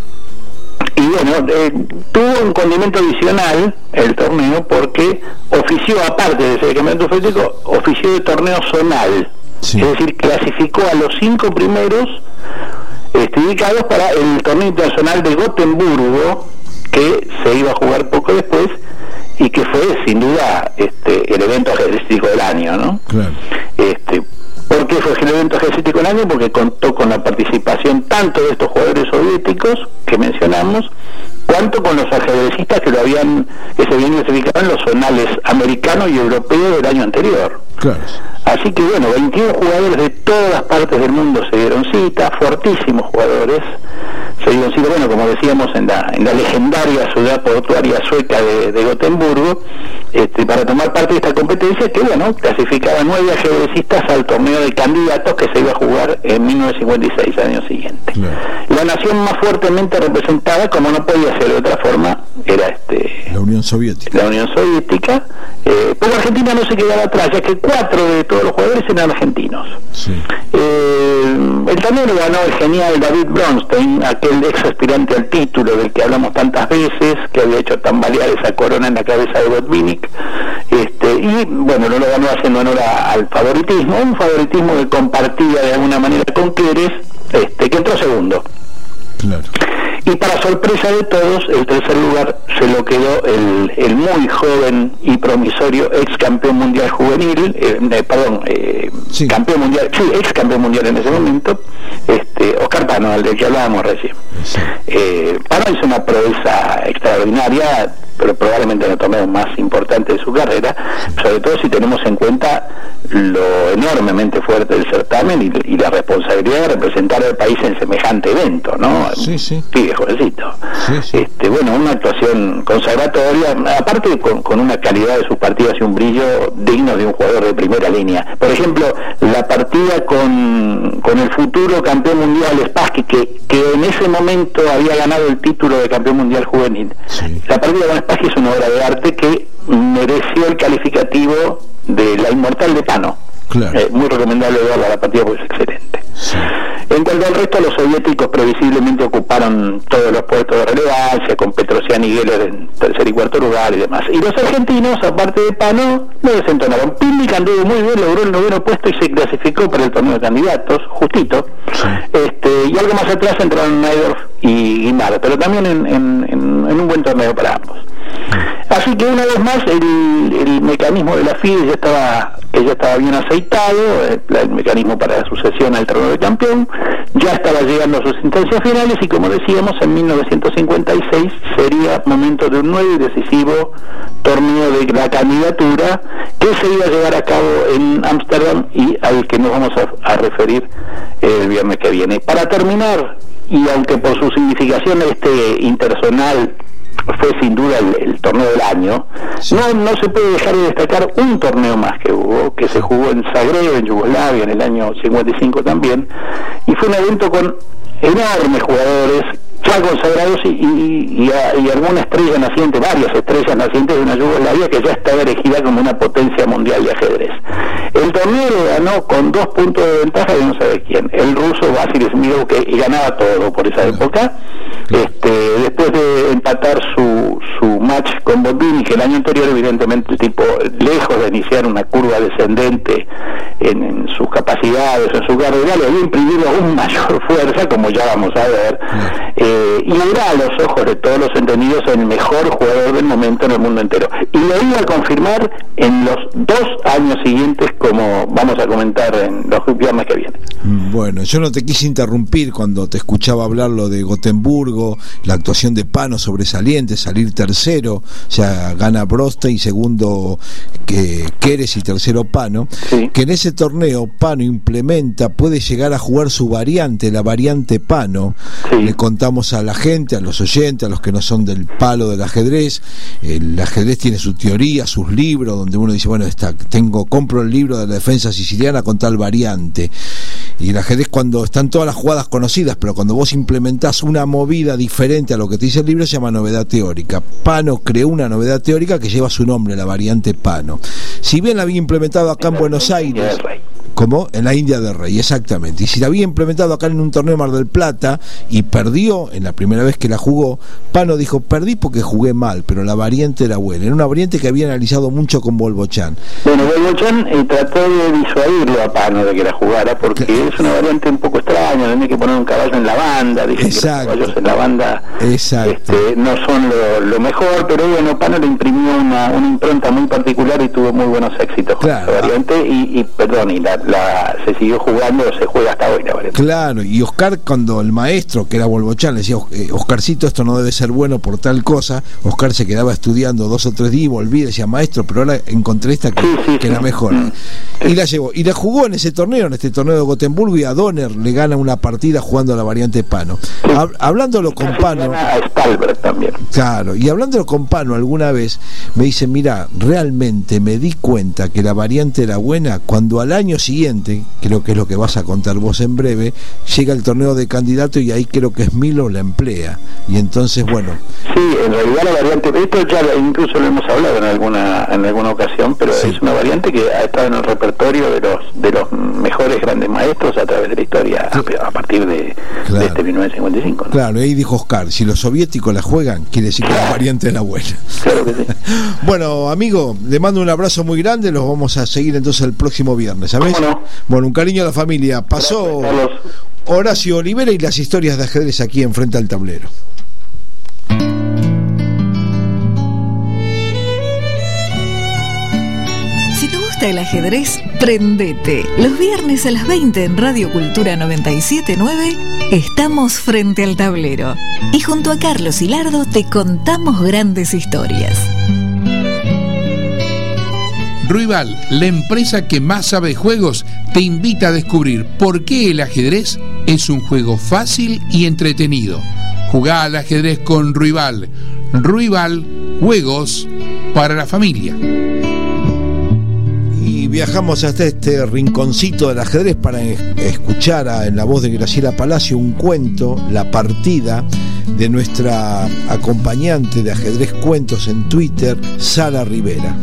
Y bueno, eh, tuvo un condimento adicional el torneo porque ofició, aparte de ser campeonato soviético, ofició de torneo zonal. Sí. Es decir, clasificó a los cinco primeros este, indicados para el torneo internacional de Gotemburgo, que se iba a jugar poco después y que fue sin duda este, el evento ajedrecístico del año, ¿no? Claro. Este, ¿Por qué fue el evento ajedrecístico del año? Porque contó con la participación tanto de estos jugadores soviéticos que mencionamos, cuanto con los ajedrecistas que lo habían que se habían clasificado en los zonales americano y europeo del año anterior. Claro. Así que bueno, veintiún jugadores de todas partes del mundo se dieron cita, fortísimos jugadores, se dieron cita, bueno, como decíamos, en la, en la legendaria ciudad portuaria sueca de, de Gotemburgo, este, para tomar parte de esta competencia que, bueno, clasificaba nueve ajedrecistas al torneo de candidatos que se iba a jugar en mil novecientos cincuenta y seis, año siguiente. Claro. La nación más fuertemente representada, como no podía ser de otra forma, era este la Unión Soviética. La Unión Soviética, eh, pero Argentina no se quedaba atrás, ya que cuatro de todos los jugadores eran argentinos. Sí. Eh, el torneo lo ganó el genial David Bronstein, aquel ex aspirante al título del que hablamos tantas veces, que había hecho tambalear esa corona en la cabeza de Botvinnik, este, y bueno, no lo ganó haciendo honor a, al favoritismo, un favoritismo que compartía de alguna manera con Keres, este, que entró segundo. Claro. Y para sorpresa de todos, el tercer lugar se lo quedó el, el muy joven y promisorio ex campeón mundial juvenil, eh, eh, perdón, eh, sí. campeón mundial, sí, ex campeón mundial en ese momento, este, Oscar Pano, al del que hablábamos recién. Sí. Eh, Pano hizo una proeza extraordinaria, pero probablemente en el torneo más importante de su carrera, sobre todo si tenemos en cuenta lo enormemente fuerte del certamen y, y la responsabilidad de representar al país en semejante evento, ¿no? Sí, sí. Pibe jovencito. Sí, sí. Este, bueno, una actuación consagratoria, aparte con, con una calidad de sus partidas y un brillo digno de un jugador de primera línea. Por ejemplo, la partida con, con el futuro campeón mundial Spassky, que, que en ese momento había ganado el título de campeón mundial juvenil. Sí. La partida con Spassky es una obra de arte que mereció el calificativo de la inmortal de Pano. Claro. Eh, muy recomendable verla, la partida porque es excelente. Sí. En cuanto al resto, los soviéticos previsiblemente ocuparon todos los puestos de relevancia, con Petrosian y Geller en tercer y cuarto lugar y demás. Y los argentinos, aparte de Pano, no desentonaron. Pinnick anduvo muy bien, logró el noveno puesto y se clasificó para el torneo de candidatos, justito. Sí. Este, y algo más atrás entraron Naidorf y Guimard, pero también en, en, en, en un buen torneo para ambos. Así que una vez más el, el mecanismo de la FIDE ya estaba, que ya estaba bien aceitado, el, el mecanismo para la sucesión al trono de campeón, ya estaba llegando a sus instancias finales y como decíamos en mil novecientos cincuenta y seis sería momento de un nuevo y decisivo torneo de la candidatura que se iba a llevar a cabo en Ámsterdam y al que nos vamos a, a referir el viernes que viene. Para terminar, y aunque por su significación este interzonal fue sin duda el, el torneo del año, sí. no no se puede dejar de destacar un torneo más que hubo, que se jugó en Zagreb, en Yugoslavia, en el año cincuenta y cinco también, y fue un evento con enormes jugadores ya consagrados y, y, y, a, y alguna estrella naciente, varias estrellas nacientes de una Yugoslavia que ya estaba erigida como una potencia mundial de ajedrez. El torneo lo ganó con dos puntos de ventaja de no sabe quién, el ruso Vasily Smilov, que ganaba todo por esa época, este, después de empatar su, su match con Botvinnik, que el año anterior evidentemente el tipo, lejos de iniciar una curva descendente en, en sus capacidades, en su carrera, le había imprimido aún mayor fuerza, como ya vamos a ver, eh, y era a los ojos de todos los entendidos el mejor jugador del momento en el mundo entero. Y lo iba a confirmar en los dos años siguientes, como vamos a comentar en los viernes que vienen. Bueno, yo no te quise interrumpir cuando te escuchaba hablar lo de Gotemburgo, la actuación de Pano sobresaliente, salir tercero, o sea, gana Bronstein, segundo que Keres y tercero Pano, sí. Que en ese torneo Pano implementa, puede llegar a jugar su variante, la variante Pano. Sí. Le contamos a la gente, a los oyentes, a los que no son del palo del ajedrez, el ajedrez tiene su teoría, sus libros, donde uno dice, bueno, está, tengo, compro el libro de la defensa siciliana con tal variante. Y el ajedrez, cuando están todas las jugadas conocidas, pero cuando vos implementás una movida diferente a lo que te dice el libro, se llama novedad teórica. Pano creó una novedad teórica que lleva su nombre, la variante Pano. Si bien la había implementado acá en Buenos Aires, como en la India del Rey, exactamente, y si la había implementado acá en un torneo de Mar del Plata y perdió en la primera vez que la jugó, Pano dijo, perdí porque jugué mal, pero la variante era buena. Era una variante que había analizado mucho con Bolbochan. Bueno, Bolbochan eh, trató de disuadirlo a Pano de que la jugara, porque es una variante un poco extraña, años, tenés que poner un caballo en la banda, dicen Exacto. que los caballos en la banda Exacto. este, no son lo, lo mejor, pero bueno, Pano le imprimió una, una impronta muy particular y tuvo muy buenos éxitos claro. con la variante y, y perdón, y la, la, se siguió jugando, se juega hasta hoy la variante. Claro, y Oscar, cuando el maestro, que era Bolbochán, le decía, Oscarcito, esto no debe ser bueno por tal cosa, Oscar se quedaba estudiando dos o tres días y volvía y decía, maestro, pero ahora encontré esta que, sí, sí, que sí. era mejor. Mm. Y la llevó, y la jugó en ese torneo, en este torneo de Gotemburgo, y a Donner le gana una partida jugando a la variante Pano. Sí. Hab- hablándolo con Pano, a Stalberg también. claro, y hablándolo con Pano alguna vez, me dice, mira, realmente me di cuenta que la variante era buena cuando al año siguiente, creo que es lo que vas a contar vos en breve, llega el torneo de candidato y ahí creo que Smilo la emplea. Y entonces, bueno. Sí, en realidad la variante, esto ya incluso lo hemos hablado en alguna en alguna ocasión, pero sí. es una variante que ha estado en el repertorio de los de los mejores grandes maestros a través de la historia, sí. a, a partir de, claro. de este mil novecientos cincuenta y cinco, ¿no? Claro, ahí dijo Oscar, si los soviéticos la juegan, quiere decir que la variante es la buena. Claro que sí. Bueno, amigo, le mando un abrazo muy grande, los vamos a seguir entonces el próximo viernes, ¿sabes? ¿Cómo no? Bueno, un cariño a la familia. Pasó Gracias, Horacio Olivera y las historias de ajedrez aquí en Frente al Tablero. Si te gusta el ajedrez, prendete. Los viernes a las veinte en Radio Cultura noventa y siete punto nueve estamos Frente al Tablero. Y junto a Carlos Hilardo te contamos grandes historias. Ruibal, la empresa que más sabe de juegos, te invita a descubrir por qué el ajedrez es un juego fácil y entretenido. Jugá al ajedrez con Ruibal. Ruibal, juegos para la familia. Y viajamos hasta este rinconcito del ajedrez para escuchar a, en la voz de Graciela Palacio un cuento, La Partida, de nuestra acompañante de ajedrez cuentos en Twitter, Sara Rivera.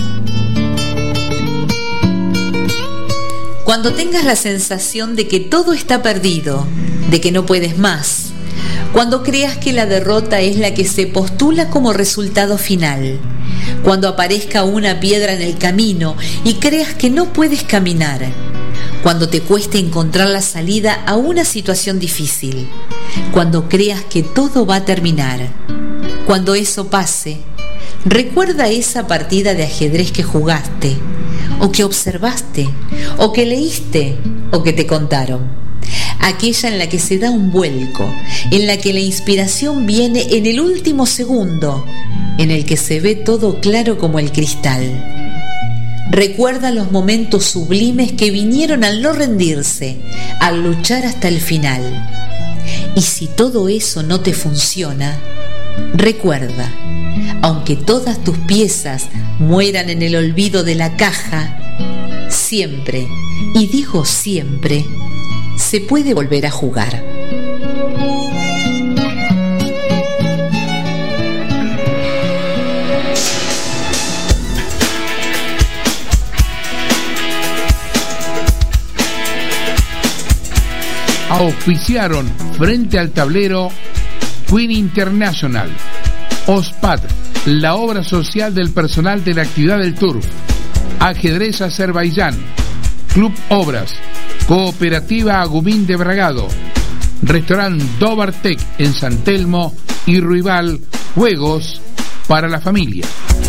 Cuando tengas la sensación de que todo está perdido, de que no puedes más, cuando creas que la derrota es la que se postula como resultado final, cuando aparezca una piedra en el camino y creas que no puedes caminar, cuando te cueste encontrar la salida a una situación difícil, cuando creas que todo va a terminar, cuando eso pase, recuerda esa partida de ajedrez que jugaste, o que observaste, o que leíste, o que te contaron. Aquella en la que se da un vuelco, en la que la inspiración viene en el último segundo, en el que se ve todo claro como el cristal. Recuerda los momentos sublimes que vinieron al no rendirse, al luchar hasta el final. Y si todo eso no te funciona, recuerda, aunque todas tus piezas mueran en el olvido de la caja, siempre, y digo siempre, se puede volver a jugar. Auspiciaron Frente al Tablero Queen International, OSPAD, la obra social del personal de la actividad del Turf, Ajedrez Azerbaiyán, Club Obras, Cooperativa Agumín de Bragado, Restaurant Dobartec en San Telmo y Ruibal, juegos para la familia.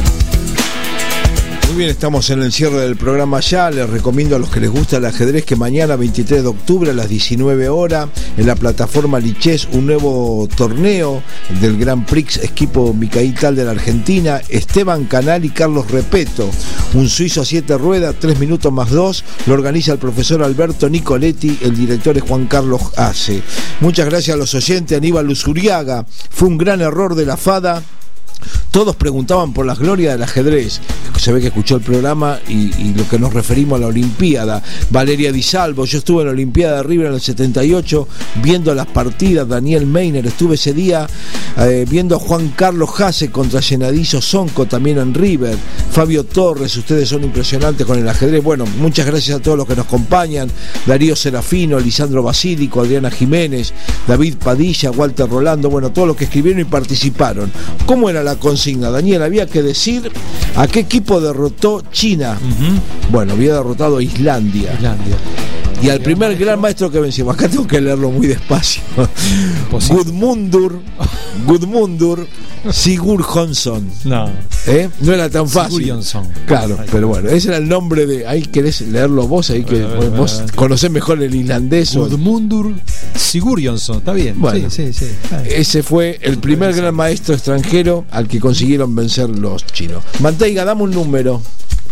Muy bien, estamos en el cierre del programa ya. Les recomiendo a los que les gusta el ajedrez que mañana, veintitrés de octubre, a las diecinueve horas, en la plataforma Lichess, un nuevo torneo del Grand Prix equipo Micaí Tal de la Argentina, Esteban Canal y Carlos Repeto, un suizo a siete ruedas, tres minutos más dos, lo organiza el profesor Alberto Nicoletti, el director es Juan Carlos Ace. Muchas gracias a los oyentes. Aníbal Usuriaga, fue un gran error de la FADA. Todos preguntaban por las glorias del ajedrez. Se ve que escuchó el programa y, y lo que nos referimos a la Olimpiada. Valeria Di Salvo, yo estuve en la Olimpiada de River en el setenta y ocho viendo las partidas. Daniel Meiner, estuve ese día eh, viendo a Juan Carlos Hasse contra Llenadizo Sonco también en River. Fabio Torres, ustedes son impresionantes con el ajedrez. Bueno, muchas gracias a todos los que nos acompañan. Darío Serafino, Lisandro Basílico, Adriana Jiménez, David Padilla, Walter Rolando, bueno, todos los que escribieron y participaron. ¿Cómo era la consigna, Daniel? Había que decir a qué equipo derrotó China. Uh-huh. Bueno, había derrotado a Islandia. Islandia. Y al primer gran maestro que vencimos, acá tengo que leerlo muy despacio. Gudmundur, Gudmundur Sigurjonsson. No. ¿Eh? No era tan fácil. Sigurjonsson. Claro, pero bueno, ese era el nombre de. Ahí querés leerlo vos, ahí que ver, vos ver. conocés mejor el islandés. Gudmundur Sigurjonsson, está bien. Bueno, sí, sí, sí. Ese fue el primer gran maestro extranjero al que consiguieron vencer los chinos. Manteiga, dame un número.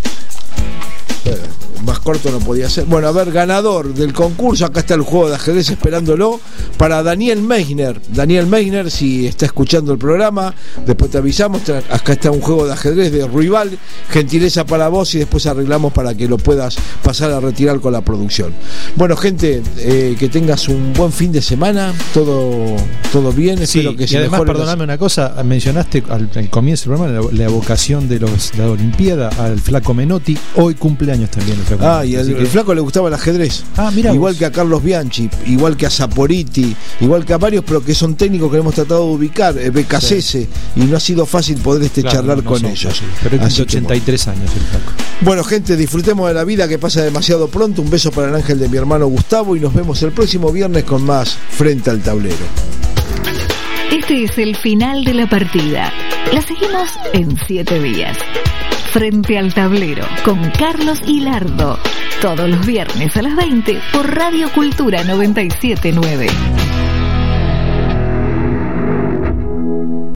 Más corto no podía ser. Bueno, a ver, ganador del concurso, acá está el juego de ajedrez esperándolo para Daniel Meisner. Daniel Meisner, si está escuchando el programa, después te avisamos. Acá está un juego de ajedrez de Ruibal, gentileza para vos, y después arreglamos para que lo puedas pasar a retirar con la producción. Bueno, gente, eh, que tengas un buen fin de semana, todo todo bien, sí, espero que y se además, mejore. perdoname una cosa, mencionaste al, al comienzo del programa la, la vocación de los de la Olimpiada al flaco Menotti, hoy cumpleaños también el flaco. Ah, y el, que... el flaco le gustaba el ajedrez. Ah, mira igual vos. que a Carlos Bianchi, igual que a Saporiti, igual que a varios, pero que son técnicos que hemos tratado de ubicar, eh, Becasese, sí. Y no ha sido fácil poder este claro, charlar no, no con son, ellos. Sí. Pero es de ochenta y tres años el flaco. Bueno, gente, disfrutemos de la vida que pasa demasiado pronto. Un beso para el ángel de mi hermano Gustavo y nos vemos el próximo viernes con más Frente al Tablero. Este es el final de la partida. La seguimos en siete días. Frente al Tablero con Carlos Hilardo. Todos los viernes a las veinte por Radio Cultura noventa y siete punto nueve.